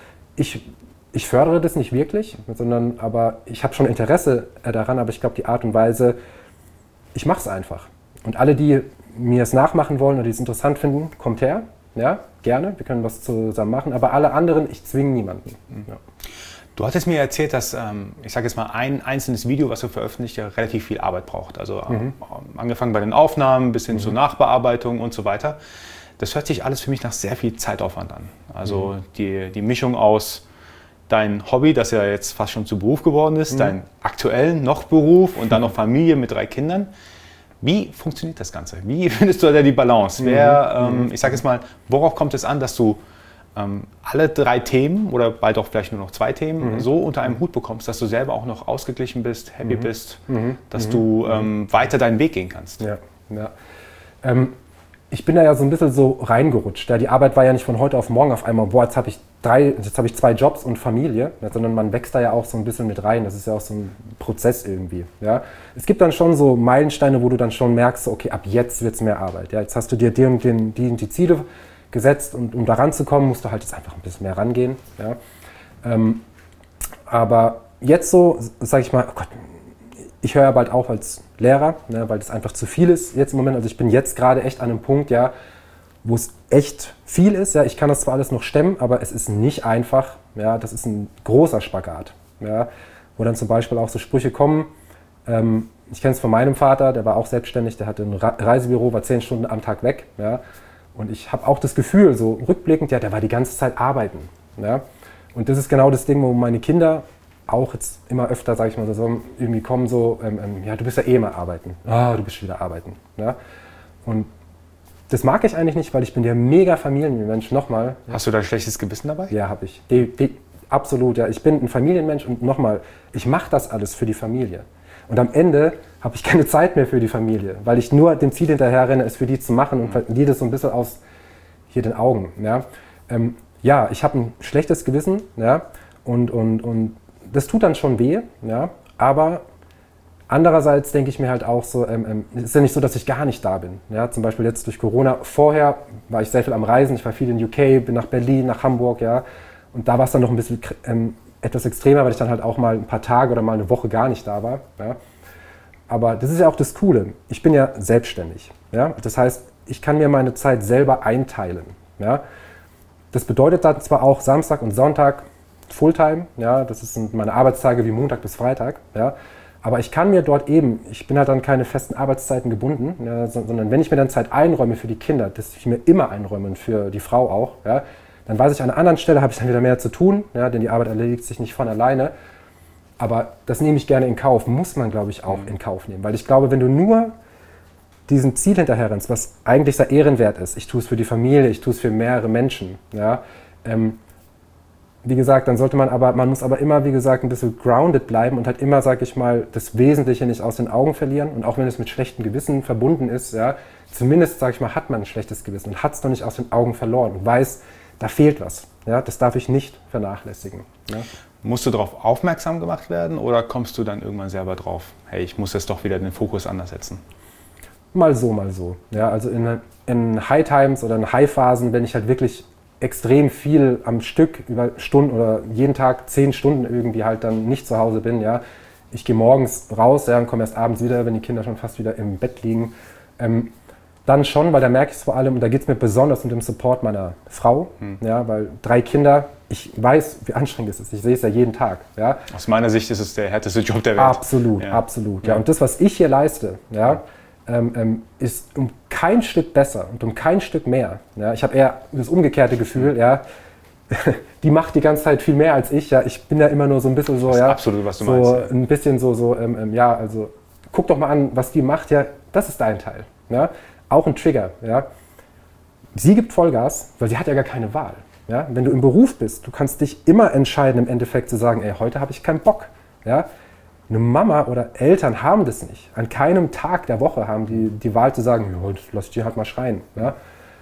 ich fördere das nicht wirklich, aber ich habe schon Interesse daran, aber ich glaube, die Art und Weise, ich mache es einfach. Und alle, die mir es nachmachen wollen oder die es interessant finden, kommt her, ja, gerne, wir können was zusammen machen, aber alle anderen, ich zwinge niemanden. Ja. Du hattest mir erzählt, dass, ich sage jetzt mal, ein einzelnes Video, was du veröffentlicht, ja relativ viel Arbeit braucht. Also angefangen bei den Aufnahmen bis hin zur Nachbearbeitung und so weiter. Das hört sich alles für mich nach sehr viel Zeitaufwand an. Also die Mischung aus dein Hobby, das ja jetzt fast schon zu Beruf geworden ist, dein aktuellen noch Beruf und dann noch Familie mit 3 Kindern. Wie funktioniert das Ganze? Wie findest du da die Balance? Ich sage jetzt mal, worauf kommt es an, dass du alle 3 Themen oder bald auch vielleicht nur noch 2 Themen so unter einem Hut bekommst, dass du selber auch noch ausgeglichen bist, happy bist, dass du weiter deinen Weg gehen kannst? Ja. Ich bin da ja so ein bisschen so reingerutscht. Ja. Die Arbeit war ja nicht von heute auf morgen auf einmal, jetzt habe ich 2 Jobs und Familie, ja, sondern man wächst da ja auch so ein bisschen mit rein. Das ist ja auch so ein Prozess irgendwie. Ja. Es gibt dann schon so Meilensteine, wo du dann schon merkst, okay, ab jetzt wird es mehr Arbeit. Ja. Jetzt hast du dir die und die Ziele gesetzt und um da ranzukommen, musst du halt jetzt einfach ein bisschen mehr rangehen. Ja. Aber jetzt so, sage ich mal, oh Gott, ich höre ja bald auf als Lehrer, ne, weil das einfach zu viel ist jetzt im Moment. Also ich bin jetzt gerade echt an einem Punkt, ja, wo es echt viel ist. Ja. Ich kann das zwar alles noch stemmen, aber es ist nicht einfach. Ja. Das ist ein großer Spagat. Ja, wo dann zum Beispiel auch so Sprüche kommen. Ich kenne es von meinem Vater, der war auch selbstständig, der hatte ein Reisebüro, war 10 Stunden am Tag weg. Ja. Und ich habe auch das Gefühl, so rückblickend, ja, der war die ganze Zeit arbeiten. Ja. Und das ist genau das Ding, wo meine Kinder auch jetzt immer öfter, sage ich mal so, irgendwie kommen so, ja, du bist ja eh immer arbeiten. Du bist wieder arbeiten. Ja? Und das mag ich eigentlich nicht, weil ich bin der mega Familienmensch, nochmal. Hast du da ein schlechtes Gewissen dabei? Ja, habe ich. absolut. Ja. Ich bin ein Familienmensch und nochmal, ich mache das alles für die Familie. Und am Ende habe ich keine Zeit mehr für die Familie, weil ich nur dem Ziel hinterher renne, es für die zu machen und verliere das so ein bisschen aus hier den Augen. Ja, ja, ich habe ein schlechtes Gewissen, ja, und das tut dann schon weh, ja, aber andererseits denke ich mir halt auch so, es ist ja nicht so, dass ich gar nicht da bin. Ja, zum Beispiel jetzt durch Corona. Vorher war ich sehr viel am Reisen, ich war viel in UK, bin nach Berlin, nach Hamburg, ja, und da war es dann noch ein bisschen etwas extremer, weil ich dann halt auch mal ein paar Tage oder mal eine Woche gar nicht da war. Ja. Aber das ist ja auch das Coole. Ich bin ja selbstständig. Ja. Das heißt, ich kann mir meine Zeit selber einteilen. Ja. Das bedeutet dann zwar auch Samstag und Sonntag Fulltime. Ja. Das sind meine Arbeitstage wie Montag bis Freitag. Ja. Aber ich kann mir dort eben, ich bin halt dann keine festen Arbeitszeiten gebunden, ja, sondern wenn ich mir dann Zeit einräume für die Kinder, das ich mir immer einräume und für die Frau auch, ja, dann weiß ich, an einer anderen Stelle habe ich dann wieder mehr zu tun, ja, denn die Arbeit erledigt sich nicht von alleine. Aber das nehme ich gerne in Kauf, muss man, glaube ich, auch in Kauf nehmen. Weil ich glaube, wenn du nur diesem Ziel hinterherrennst, was eigentlich sehr ehrenwert ist, ich tue es für die Familie, ich tue es für mehrere Menschen, ja, wie gesagt, dann sollte man muss aber immer, wie gesagt, ein bisschen grounded bleiben und halt immer, sage ich mal, das Wesentliche nicht aus den Augen verlieren. Und auch wenn es mit schlechtem Gewissen verbunden ist, ja, zumindest, sage ich mal, hat man ein schlechtes Gewissen und hat es doch nicht aus den Augen verloren und weiß, da fehlt was. Ja, das darf ich nicht vernachlässigen. Ja. Musst du darauf aufmerksam gemacht werden oder kommst du dann irgendwann selber drauf, hey, ich muss jetzt doch wieder den Fokus anders setzen? Mal so, mal so. Ja, also in High Times oder in High Phasen, wenn ich halt wirklich extrem viel am Stück über Stunden oder jeden Tag 10 Stunden irgendwie halt dann nicht zu Hause bin. Ja. Ich gehe morgens raus, ja, und komme erst abends wieder, wenn die Kinder schon fast wieder im Bett liegen. Dann schon, weil da merke ich es vor allem, und da geht es mir besonders um den Support meiner Frau, ja, weil 3 Kinder, ich weiß, wie anstrengend es ist, ich sehe es ja jeden Tag. Ja. Aus meiner Sicht ist es der härteste Job der Welt. Absolut, ja. Absolut. Ja. Und das, was ich hier leiste, ja, ist um kein Stück besser und um kein Stück mehr. Ja. Ich habe eher das umgekehrte Gefühl, ja, die macht die ganze Zeit viel mehr als ich. Ja. Ich bin da immer nur so ein bisschen so, das ist ja, absolut, was du so meinst. Ein bisschen ja, also guck doch mal an, was die macht, ja, das ist dein Teil. Ja. Auch ein Trigger. Ja. Sie gibt Vollgas, weil sie hat ja gar keine Wahl. Ja. Wenn du im Beruf bist, du kannst dich immer entscheiden, im Endeffekt zu sagen, ey, heute habe ich keinen Bock. Ja. Eine Mama oder Eltern haben das nicht. An keinem Tag der Woche haben die Wahl zu sagen, ja, lass die halt mal schreien. Ja.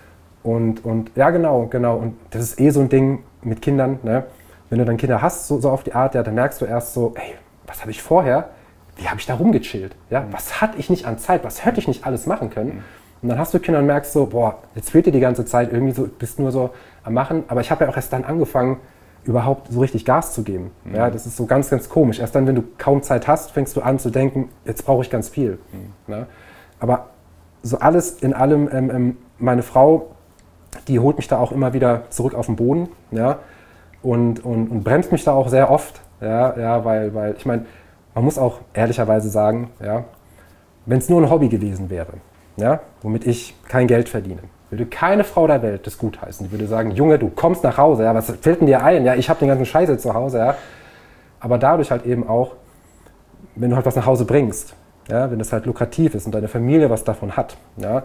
Und ja, genau. Und das ist so ein Ding mit Kindern. Ne. Wenn du dann Kinder hast, so auf die Art, ja, dann merkst du erst so, ey, was habe ich vorher? Wie habe ich da rumgechillt? Ja? Was hatte ich nicht an Zeit? Was hätte ich nicht alles machen können? Und dann hast du Kinder und merkst so, boah, jetzt fehlt dir die ganze Zeit irgendwie so, bist nur so am Machen. Aber ich habe ja auch erst dann angefangen, überhaupt so richtig Gas zu geben. Ja, das ist so ganz, ganz komisch. Erst dann, wenn du kaum Zeit hast, fängst du an zu denken, jetzt brauche ich ganz viel. Ja? Aber so alles in allem, meine Frau, die holt mich da auch immer wieder zurück auf den Boden, ja? und bremst mich da auch sehr oft. Ja, weil ich meine, man muss auch ehrlicherweise sagen, ja, wenn es nur ein Hobby gewesen wäre, ja, womit ich kein Geld verdiene, würde keine Frau der Welt das gutheißen. Die würde sagen, Junge, du kommst nach Hause, ja, was fällt denn dir ein? Ja, ich habe den ganzen Scheiß jetzt zu Hause. Ja. Aber dadurch halt eben auch, wenn du halt was nach Hause bringst, ja, wenn das halt lukrativ ist und deine Familie was davon hat, ja,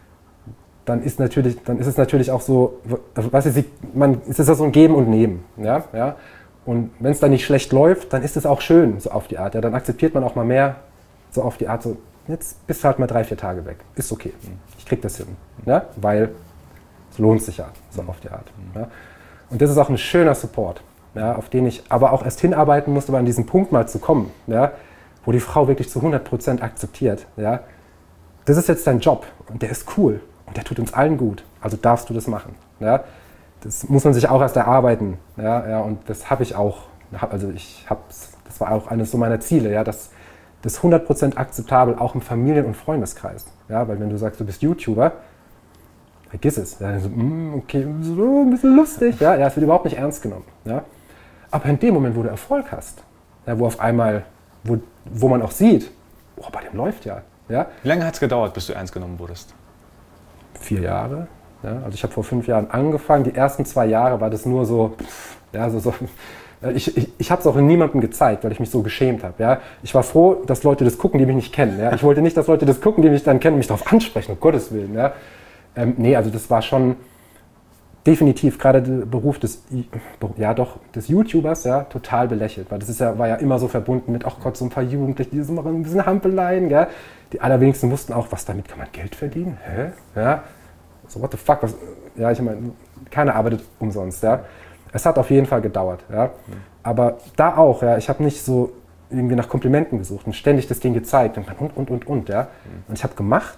dann ist es natürlich auch so, weißt du, es ist ja so ein Geben und Nehmen. Ja. Und wenn es dann nicht schlecht läuft, dann ist es auch schön, so auf die Art. Ja, dann akzeptiert man auch mal mehr, so auf die Art, so, jetzt bist du halt mal 3-4 Tage weg. Ist okay, ich krieg das hin. Ja? Weil es lohnt sich ja, so auf die Art. Ja? Und das ist auch ein schöner Support, ja, auf den ich aber auch erst hinarbeiten musste, um an diesen Punkt mal zu kommen, ja, wo die Frau wirklich zu 100% akzeptiert. Ja? Das ist jetzt dein Job und der ist cool und der tut uns allen gut, also darfst du das machen. Ja? Das muss man sich auch erst erarbeiten. Ja, und das habe ich auch. Also das war auch eines so meiner Ziele, ja, das 100% akzeptabel, auch im Familien- und Freundeskreis. Ja, weil wenn du sagst, du bist YouTuber, vergiss es. Ja, so, okay, so ein bisschen lustig. Ja, es wird überhaupt nicht ernst genommen. Ja. Aber in dem Moment, wo du Erfolg hast, ja, wo auf einmal, wo man auch sieht, oh, bei dem läuft ja. Ja. Wie lange hat es gedauert, bis du ernst genommen wurdest? 4 Jahre. Ja, also ich habe vor 5 Jahren angefangen. Die ersten 2 Jahre war das nur so, ja, ich habe es auch niemandem gezeigt, weil ich mich so geschämt habe. Ja. Ich war froh, dass Leute das gucken, die mich nicht kennen. Ja. Ich wollte nicht, dass Leute das gucken, die mich dann kennen und mich darauf ansprechen, um Gottes Willen. Ja. Nee, also das war schon definitiv gerade der Beruf des YouTubers, ja, total belächelt, weil das war ja immer so verbunden mit, ach Gott, so ein paar Jugendliche, die so machen ein bisschen Hampeleien, gell? Die allerwenigsten wussten auch, was damit kann man Geld verdienen, ja, so what the fuck, ja, ich meine, keiner arbeitet umsonst, ja. Es hat auf jeden Fall gedauert, ja, aber da auch, ja, ich habe nicht so irgendwie nach Komplimenten gesucht und ständig das Ding gezeigt und, ja, und ich habe gemacht,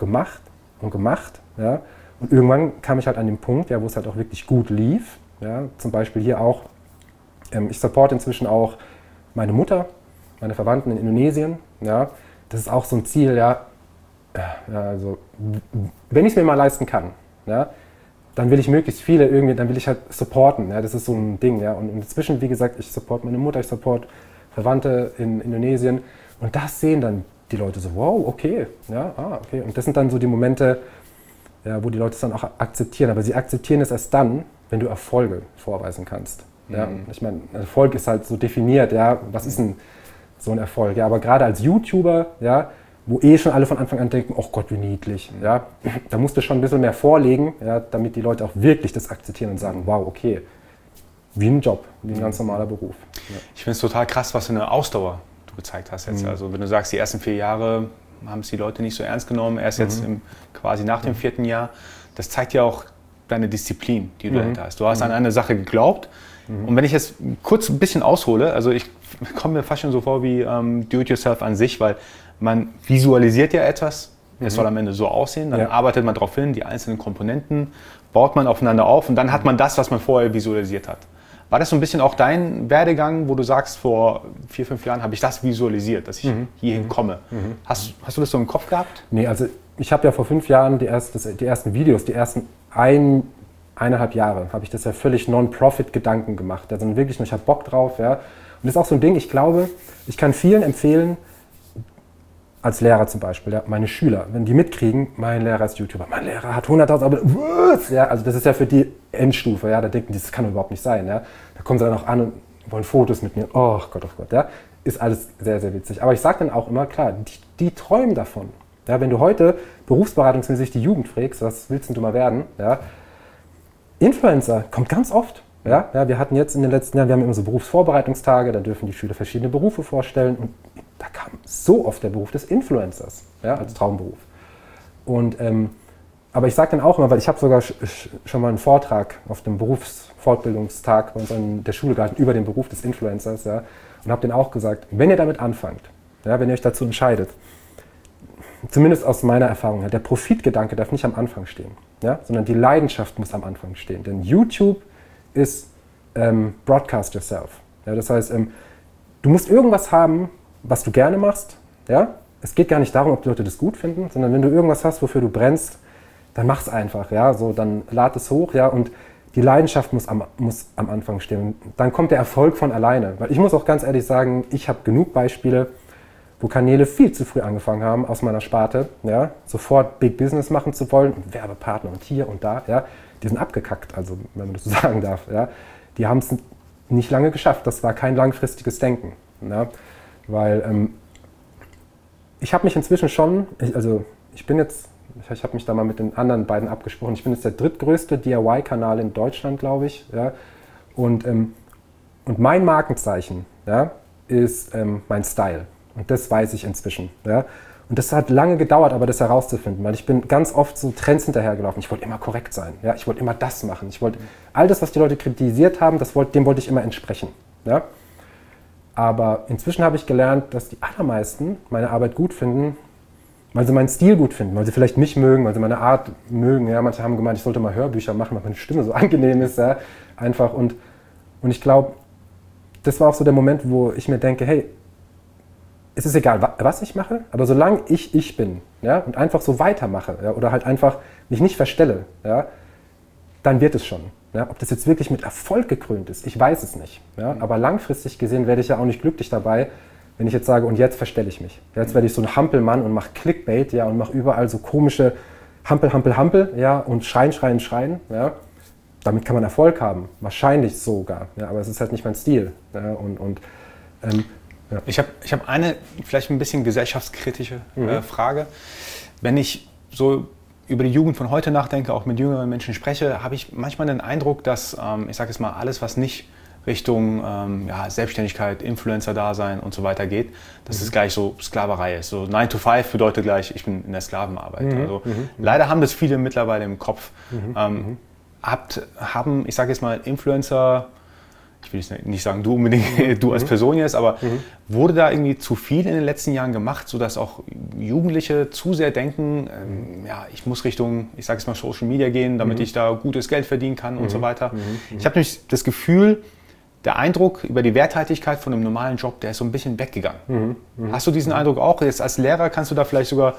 ja. Und irgendwann kam ich halt an den Punkt, ja, wo es halt auch wirklich gut lief. Ja, zum Beispiel hier auch, ich supporte inzwischen auch meine Mutter, meine Verwandten in Indonesien. Ja, das ist auch so ein Ziel, ja, also wenn ich es mir mal leisten kann, ja, dann will ich möglichst viele irgendwie, dann will ich halt supporten. Ja, das ist so ein Ding. Ja, und inzwischen, wie gesagt, ich supporte meine Mutter, ich supporte Verwandte in Indonesien. Und das sehen dann die Leute so, wow, okay, ja, okay. Und das sind dann so die Momente, ja, wo die Leute es dann auch akzeptieren. Aber sie akzeptieren es erst dann, wenn du Erfolge vorweisen kannst. Ja? Ich meine, Erfolg ist halt so definiert, ja, was ist denn so ein Erfolg? Ja, aber gerade als YouTuber, ja, wo schon alle von Anfang an denken, oh Gott, wie niedlich, ja, da musst du schon ein bisschen mehr vorlegen, ja, damit die Leute auch wirklich das akzeptieren und sagen, wow, okay, wie ein Job, wie ein ganz normaler Beruf. Ja. Ich finde es total krass, was für eine Ausdauer du gezeigt hast jetzt. Also wenn du sagst, die ersten 4 Jahre haben es die Leute nicht so ernst genommen, erst jetzt quasi nach dem 4. Jahr. Das zeigt ja auch deine Disziplin, die du dahinter hast. Du hast an eine Sache geglaubt. Und wenn ich jetzt kurz ein bisschen aushole, also ich komme mir fast schon so vor wie Do-it-yourself an sich, weil man visualisiert ja etwas, es soll am Ende so aussehen, dann arbeitet man darauf hin, die einzelnen Komponenten baut man aufeinander auf und dann hat man das, was man vorher visualisiert hat. War das so ein bisschen auch dein Werdegang, wo du sagst, vor 4, 5 Jahren habe ich das visualisiert, dass ich hierhin komme? Hast du das so im Kopf gehabt? Nee, also ich habe ja vor 5 Jahren die ersten Videos, die ersten 1,5 Jahre, habe ich das ja völlig Non-Profit-Gedanken gemacht. Also wirklich nur, ich habe Bock drauf. Ja. Und das ist auch so ein Ding, ich glaube, ich kann vielen empfehlen, als Lehrer zum Beispiel, ja, meine Schüler, wenn die mitkriegen, mein Lehrer ist YouTuber, mein Lehrer hat 100.000 Abonnenten, ja, also das ist ja für die Endstufe, ja, da denken die, das kann überhaupt nicht sein, ja. Da kommen sie dann auch an und wollen Fotos mit mir, oh Gott, ja, ist alles sehr, sehr witzig. Aber ich sage dann auch immer, klar, die träumen davon. Ja, wenn du heute berufsberatungsmäßig die Jugend fragst, was willst denn du mal werden, ja, Influencer kommt ganz oft. Ja, wir hatten jetzt in den letzten Jahren, wir haben immer so Berufsvorbereitungstage, da dürfen die Schüler verschiedene Berufe vorstellen und da kam so oft der Beruf des Influencers, ja, als Traumberuf. Und, aber ich sage dann auch immer, weil ich habe sogar schon mal einen Vortrag auf dem Berufsfortbildungstag bei uns an der Schule gehalten über den Beruf des Influencers, ja, und habe denen auch gesagt, wenn ihr damit anfangt, ja, wenn ihr euch dazu entscheidet, zumindest aus meiner Erfahrung her, der Profitgedanke darf nicht am Anfang stehen, ja, sondern die Leidenschaft muss am Anfang stehen. Denn YouTube ist broadcast yourself. Ja, das heißt, du musst irgendwas haben, was du gerne machst. Ja? Es geht gar nicht darum, ob die Leute das gut finden, sondern wenn du irgendwas hast, wofür du brennst, dann mach's einfach. Ja? So, dann lad es hoch, ja? Und die Leidenschaft muss am Anfang stehen. Und dann kommt der Erfolg von alleine. Weil ich muss auch ganz ehrlich sagen, ich habe genug Beispiele, wo Kanäle viel zu früh angefangen haben aus meiner Sparte, ja? Sofort Big Business machen zu wollen, und Werbepartner und hier und da. Ja? Die sind abgekackt, also wenn man das so sagen darf. Ja? Die haben es nicht lange geschafft. Das war kein langfristiges Denken. Ja? Weil ich habe mich inzwischen schon, ich habe mich da mal mit den anderen beiden abgesprochen. Ich bin jetzt der drittgrößte DIY-Kanal in Deutschland, glaube ich. Ja? Und mein Markenzeichen, ja, ist mein Style. Und das weiß ich inzwischen. Ja? Und das hat lange gedauert, aber das herauszufinden, weil ich bin ganz oft so Trends hinterhergelaufen. Ich wollte immer korrekt sein. Ja? Ich wollte immer das machen. Ich wollte all das, was die Leute kritisiert haben, dem wollte ich immer entsprechen. Ja? Aber inzwischen habe ich gelernt, dass die allermeisten meine Arbeit gut finden, weil sie meinen Stil gut finden, weil sie vielleicht mich mögen, weil sie meine Art mögen. Ja? Manche haben gemeint, ich sollte mal Hörbücher machen, weil meine Stimme so angenehm ist. Ja? Einfach. Und ich glaube, das war auch so der Moment, wo ich mir denke, hey, es ist egal, was ich mache, aber solange ich bin, ja, und einfach so weitermache, ja, oder halt einfach mich nicht verstelle, ja, dann wird es schon. Ja. Ob das jetzt wirklich mit Erfolg gekrönt ist, ich weiß es nicht. Ja, aber langfristig gesehen werde ich ja auch nicht glücklich dabei, wenn ich jetzt sage, und jetzt verstelle ich mich. Jetzt werde ich so ein Hampelmann und mache Clickbait, ja, und mache überall so komische Hampel, ja, und schreien. Ja. Damit kann man Erfolg haben, wahrscheinlich sogar, ja, aber es ist halt nicht mein Stil. Ja, ja. Ich hab eine vielleicht ein bisschen gesellschaftskritische Frage. Wenn ich so über die Jugend von heute nachdenke, auch mit jüngeren Menschen spreche, habe ich manchmal den Eindruck, dass, ich sage jetzt mal, alles, was nicht Richtung Selbstständigkeit, Influencer-Dasein und so weiter geht, dass es gleich so Sklaverei ist. So 9 to 5 bedeutet gleich, ich bin in der Sklavenarbeit. Also, leider haben das viele mittlerweile im Kopf. Haben, ich sage jetzt mal, Influencer, ich will nicht sagen du unbedingt, du als Person jetzt, aber wurde da irgendwie zu viel in den letzten Jahren gemacht, sodass auch Jugendliche zu sehr denken, ich muss Richtung, ich sage jetzt mal, Social Media gehen, damit ich da gutes Geld verdienen kann und so weiter. Ich habe nämlich das Gefühl, der Eindruck über die Werthaltigkeit von einem normalen Job, der ist so ein bisschen weggegangen. Hast du diesen Eindruck auch? Jetzt als Lehrer hast du da vielleicht sogar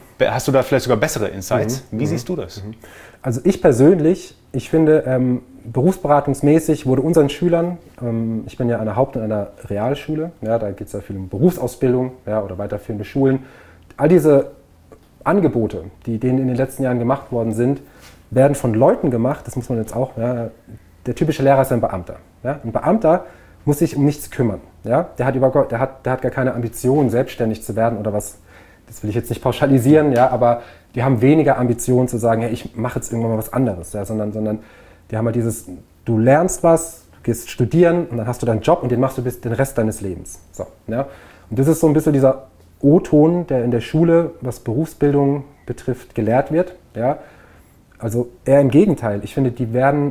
bessere Insights. Wie siehst du das? Also ich persönlich, ich finde, berufsberatungsmäßig wurde unseren Schülern, ich bin ja an der Haupt- und einer Realschule, ja, da geht es ja viel um Berufsausbildung, ja, oder weiterführende Schulen. All diese Angebote, die denen in den letzten Jahren gemacht worden sind, werden von Leuten gemacht, das muss man jetzt auch, ja, der typische Lehrer ist ein Beamter. Ja? Ein Beamter muss sich um nichts kümmern. Ja? Der hat gar keine Ambition, selbstständig zu werden oder was, das will ich jetzt nicht pauschalisieren, ja, aber die haben weniger Ambitionen zu sagen, hey, ich mache jetzt irgendwann mal was anderes, ja, sondern die haben halt dieses, du lernst was, du gehst studieren und dann hast du deinen Job und den machst du bis den Rest deines Lebens. So, ja? Und das ist so ein bisschen dieser O-Ton, der in der Schule, was Berufsbildung betrifft, gelehrt wird. Ja? Also eher im Gegenteil. Ich finde, die werden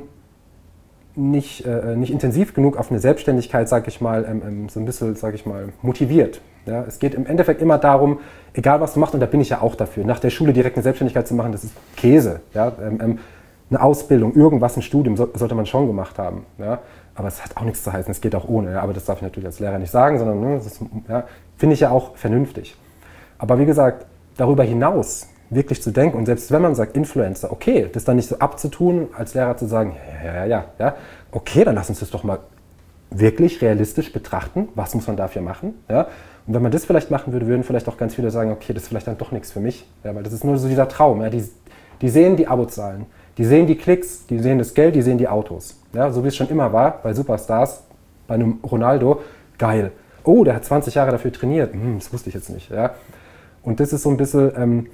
nicht intensiv genug auf eine Selbstständigkeit, sage ich mal, so ein bisschen, sage ich mal, motiviert. Ja, es geht im Endeffekt immer darum, egal was du machst, und da bin ich ja auch dafür, nach der Schule direkt eine Selbstständigkeit zu machen, das ist Käse. Ja? Eine Ausbildung, irgendwas, ein Studium sollte man schon gemacht haben. Ja? Aber es hat auch nichts zu heißen, es geht auch ohne. Ja? Aber das darf ich natürlich als Lehrer nicht sagen, sondern das ist, ja, finde ich ja auch vernünftig. Aber wie gesagt, darüber hinaus wirklich zu denken, und selbst wenn man sagt Influencer, okay, das dann nicht so abzutun, als Lehrer zu sagen, ja, okay, dann lass uns das doch mal wirklich realistisch betrachten, was muss man dafür machen, ja? Und wenn man das vielleicht machen würde, würden vielleicht auch ganz viele sagen, okay, das ist vielleicht dann doch nichts für mich, ja? Weil das ist nur so dieser Traum, ja? Die sehen die Abozahlen, die sehen die Klicks, die sehen das Geld, die sehen die Autos, ja? So wie es schon immer war bei Superstars, bei einem Ronaldo, geil, oh, der hat 20 Jahre dafür trainiert, das wusste ich jetzt nicht, ja? Und das ist so ein bisschen,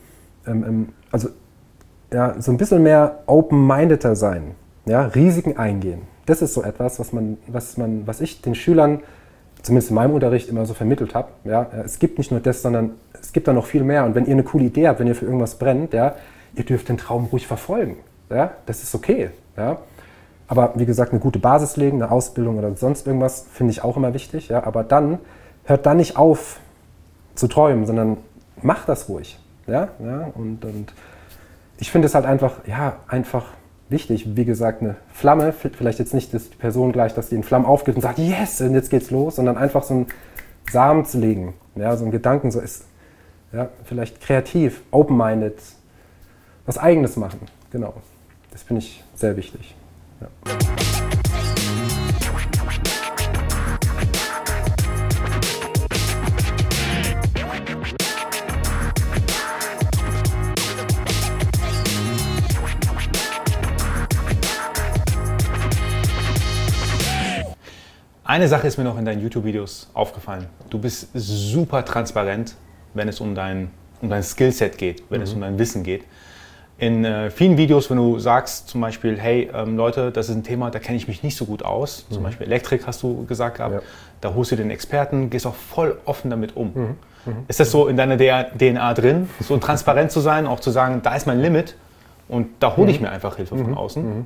so ein bisschen mehr open-mindeder sein, ja, Risiken eingehen. Das ist so etwas, was ich den Schülern, zumindest in meinem Unterricht, immer so vermittelt habe. Ja. Es gibt nicht nur das, sondern es gibt da noch viel mehr. Und wenn ihr eine coole Idee habt, wenn ihr für irgendwas brennt, ja, ihr dürft den Traum ruhig verfolgen. Ja. Das ist okay. Ja. Aber wie gesagt, eine gute Basis legen, eine Ausbildung oder sonst irgendwas, finde ich auch immer wichtig. Ja. Aber dann hört dann nicht auf zu träumen, sondern macht das ruhig. Ja. Und ich finde es halt einfach wichtig, wie gesagt, eine Flamme, vielleicht jetzt nicht, dass die Person gleich, dass die in Flammen aufgeht und sagt, yes, und jetzt geht's los, sondern einfach so einen Samen zu legen, ja, so einen Gedanken, so ist, ja, vielleicht kreativ, open-minded, was Eigenes machen, genau. Das finde ich sehr wichtig. Ja. Eine Sache ist mir noch in deinen YouTube-Videos aufgefallen. Du bist super transparent, wenn es um dein Skillset geht, wenn es um dein Wissen geht. In vielen Videos, wenn du sagst zum Beispiel, hey Leute, das ist ein Thema, da kenne ich mich nicht so gut aus, zum Beispiel Elektrik hast du gesagt gehabt, da holst du den Experten, gehst auch voll offen damit um. Ist das so in deiner DNA drin, so transparent zu sein, auch zu sagen, da ist mein Limit und da hole ich mir einfach Hilfe von außen?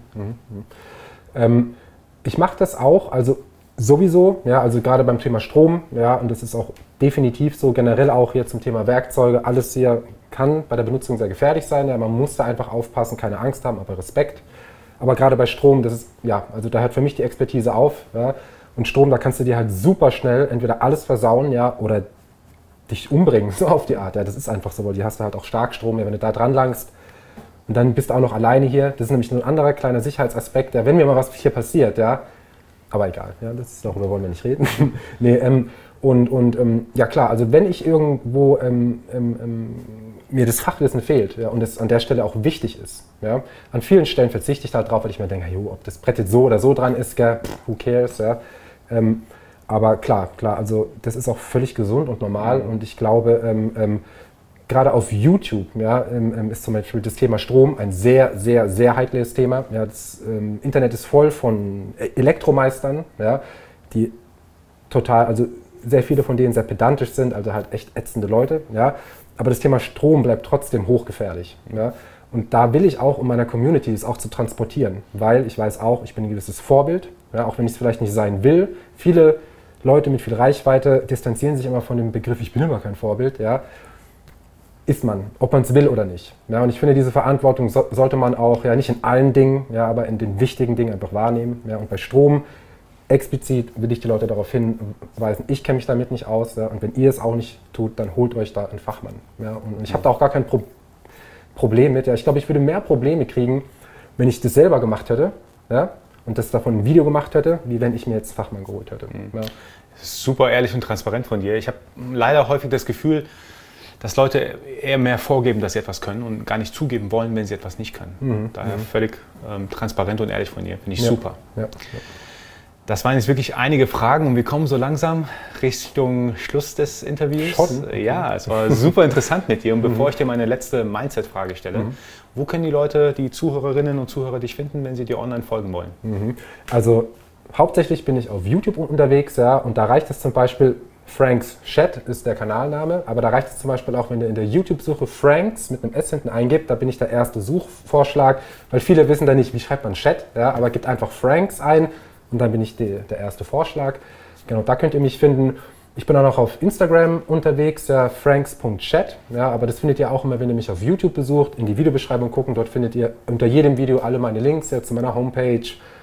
Ich mache das auch, also sowieso, ja, also gerade beim Thema Strom, ja, und das ist auch definitiv so, generell auch hier zum Thema Werkzeuge, alles hier kann bei der Benutzung sehr gefährlich sein, ja, man muss da einfach aufpassen, keine Angst haben, aber Respekt. Aber gerade bei Strom, das ist, ja, also da hört für mich die Expertise auf, ja, und Strom, da kannst du dir halt super schnell entweder alles versauen, ja, oder dich umbringen, so auf die Art, ja, das ist einfach so, weil die hast du halt auch Starkstrom, ja, wenn du da dran langst und dann bist du auch noch alleine hier, das ist nämlich nur ein anderer kleiner Sicherheitsaspekt, ja, wenn mir mal was hier passiert, ja, aber egal, ja, darüber wollen wir nicht reden. Nee, ja klar, also wenn ich irgendwo mir das Fachwissen fehlt, ja, und es an der Stelle auch wichtig ist, ja, an vielen Stellen verzichte ich da drauf, weil ich mir denke, jo, ob das Brett jetzt so oder so dran ist, gell, who cares, ja. Aber klar, also das ist auch völlig gesund und normal und ich glaube, gerade auf YouTube ist zum Beispiel das Thema Strom ein sehr, sehr, sehr heikles Thema. Ja, das Internet ist voll von Elektromeistern, ja, die total, also sehr viele von denen sehr pedantisch sind, also halt echt ätzende Leute. Ja, aber das Thema Strom bleibt trotzdem hochgefährlich. Ja. Und da will ich auch, um meiner Community das auch zu transportieren, weil ich weiß auch, ich bin ein gewisses Vorbild, ja, auch wenn ich es vielleicht nicht sein will. Viele Leute mit viel Reichweite distanzieren sich immer von dem Begriff, ich bin immer kein Vorbild. Ja. Ist man, ob man es will oder nicht. Ja, und ich finde, diese Verantwortung sollte man auch, ja, nicht in allen Dingen, ja, aber in den wichtigen Dingen einfach wahrnehmen. Ja, und bei Strom explizit will ich die Leute darauf hinweisen, ich kenne mich damit nicht aus. Ja, und wenn ihr es auch nicht tut, dann holt euch da einen Fachmann. Ja, und ich habe da auch gar kein Problem mit. Ja. Ich glaube, ich würde mehr Probleme kriegen, wenn ich das selber gemacht hätte, ja, und das davon ein Video gemacht hätte, wie wenn ich mir jetzt einen Fachmann geholt hätte. Ja. Super ehrlich und transparent von dir. Ich habe leider häufig das Gefühl, dass Leute eher mehr vorgeben, dass sie etwas können und gar nicht zugeben wollen, wenn sie etwas nicht können. Daher völlig transparent und ehrlich von dir. Finde ich super. Ja. Das waren jetzt wirklich einige Fragen und wir kommen so langsam Richtung Schluss des Interviews. Schon? Ja, es war super interessant mit dir. Und bevor ich dir meine letzte Mindset-Frage stelle, wo können die Leute, die Zuhörerinnen und Zuhörer dich finden, wenn sie dir online folgen wollen? Also hauptsächlich bin ich auf YouTube unterwegs, ja, und da reicht es zum Beispiel, Franks Chat ist der Kanalname, aber da reicht es zum Beispiel auch, wenn ihr in der YouTube-Suche Franks mit einem S hinten eingibt, da bin ich der erste Suchvorschlag, weil viele wissen da nicht, wie schreibt man Chat, ja, aber gebt einfach Franks ein und dann bin ich der erste Vorschlag. Genau, da könnt ihr mich finden. Ich bin auch noch auf Instagram unterwegs, ja, franks.chat, ja, aber das findet ihr auch immer, wenn ihr mich auf YouTube besucht, in die Videobeschreibung gucken, dort findet ihr unter jedem Video alle meine Links ja, zu meiner Homepage,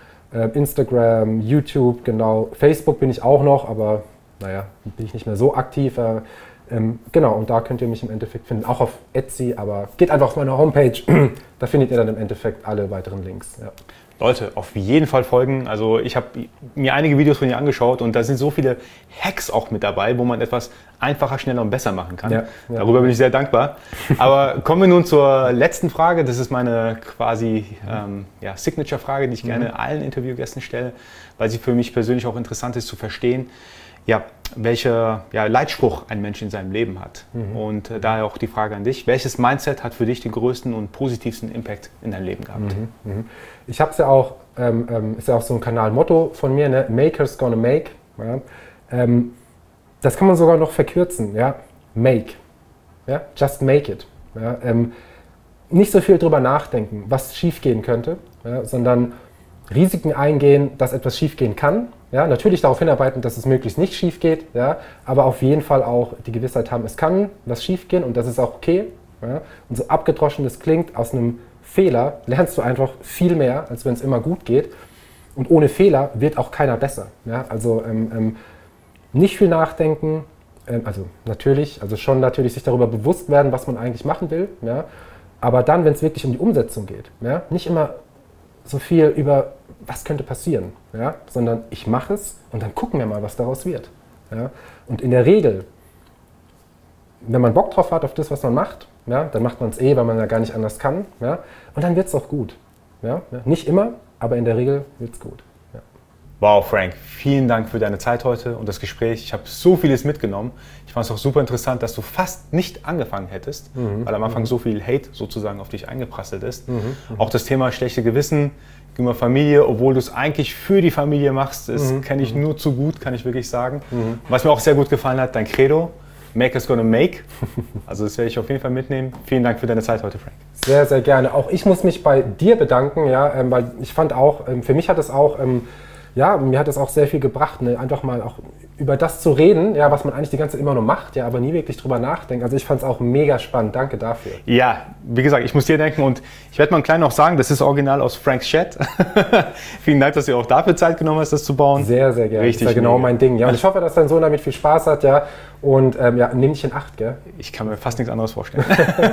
Instagram, YouTube, genau, Facebook bin ich auch noch, aber naja, bin ich nicht mehr so aktiv. Genau, und da könnt ihr mich im Endeffekt finden, auch auf Etsy, aber geht einfach auf meine Homepage, da findet ihr dann im Endeffekt alle weiteren Links. Ja. Leute, auf jeden Fall folgen. Also ich habe mir einige Videos von dir angeschaut und da sind so viele Hacks auch mit dabei, wo man etwas einfacher, schneller und besser machen kann. Ja. Darüber bin ich sehr dankbar. Aber kommen wir nun zur letzten Frage. Das ist meine quasi Signature-Frage, die ich gerne allen Interviewgästen stelle, weil sie für mich persönlich auch interessant ist zu verstehen, ja, welcher Leitspruch ein Mensch in seinem Leben hat. Und daher auch die Frage an dich, welches Mindset hat für dich den größten und positivsten Impact in deinem Leben gehabt? Ich habe es ja auch, ist ja auch so ein Kanalmotto von mir, ne? Makers gonna make. Ja? Das kann man sogar noch verkürzen, ja? Make. Ja? Just make it. Ja? Nicht so viel drüber nachdenken, was schiefgehen könnte, ja? Sondern Risiken eingehen, dass etwas schiefgehen kann. Ja, natürlich darauf hinarbeiten, dass es möglichst nicht schief geht, ja, aber auf jeden Fall auch die Gewissheit haben, es kann was schief gehen und das ist auch okay. Ja. Und so abgedroschen das klingt, aus einem Fehler lernst du einfach viel mehr, als wenn es immer gut geht. Und ohne Fehler wird auch keiner besser. Ja. Also nicht viel nachdenken, schon natürlich sich darüber bewusst werden, was man eigentlich machen will, ja. Aber dann, wenn es wirklich um die Umsetzung geht, ja, nicht immer so viel über, was könnte passieren, ja? Sondern ich mache es und dann gucken wir mal, was daraus wird. Ja? Und in der Regel, wenn man Bock drauf hat, auf das, was man macht, ja, dann macht man es weil man ja gar nicht anders kann. Ja? Und dann wird es auch gut. Ja? Ja? Nicht immer, aber in der Regel wird es gut. Ja. Wow, Frank, vielen Dank für deine Zeit heute und das Gespräch. Ich habe so vieles mitgenommen. Ich fand es auch super interessant, dass du fast nicht angefangen hättest, weil am Anfang so viel Hate sozusagen auf dich eingeprasselt ist. Auch das Thema schlechte Gewissen gegenüber Familie, obwohl du es eigentlich für die Familie machst, das kenne ich nur zu gut, kann ich wirklich sagen. Was mir auch sehr gut gefallen hat, dein Credo, Makers gonna make. Also das werde ich auf jeden Fall mitnehmen. Vielen Dank für deine Zeit heute, Frank. Sehr, sehr gerne. Auch ich muss mich bei dir bedanken, ja, weil ich fand auch, für mich hat es auch mir hat es auch sehr viel gebracht, ne? Einfach mal auch über das zu reden, ja, was man eigentlich die ganze Zeit immer nur macht, ja, aber nie wirklich drüber nachdenkt. Also ich fand es auch mega spannend. Danke dafür. Ja, wie gesagt, ich muss dir denken und ich werde mal klein noch sagen, das ist original aus Franks Chat. Vielen Dank, dass du auch dafür Zeit genommen hast, das zu bauen. Sehr, sehr gerne. Richtig, das ist ja genau mein Ding. Ja, und ich hoffe, dass dein Sohn damit viel Spaß hat, ja. Und nimm dich in Acht, gell? Ich kann mir fast nichts anderes vorstellen.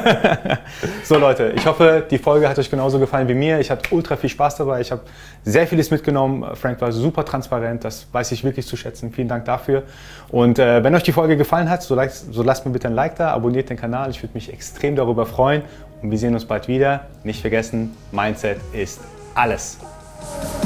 So Leute, ich hoffe, die Folge hat euch genauso gefallen wie mir. Ich hatte ultra viel Spaß dabei. Ich habe sehr vieles mitgenommen. Frank war super transparent. Das weiß ich wirklich zu schätzen. Vielen Dank dafür. Und wenn euch die Folge gefallen hat, so lasst mir bitte ein Like da, abonniert den Kanal. Ich würde mich extrem darüber freuen. Und wir sehen uns bald wieder. Nicht vergessen, Mindset ist alles.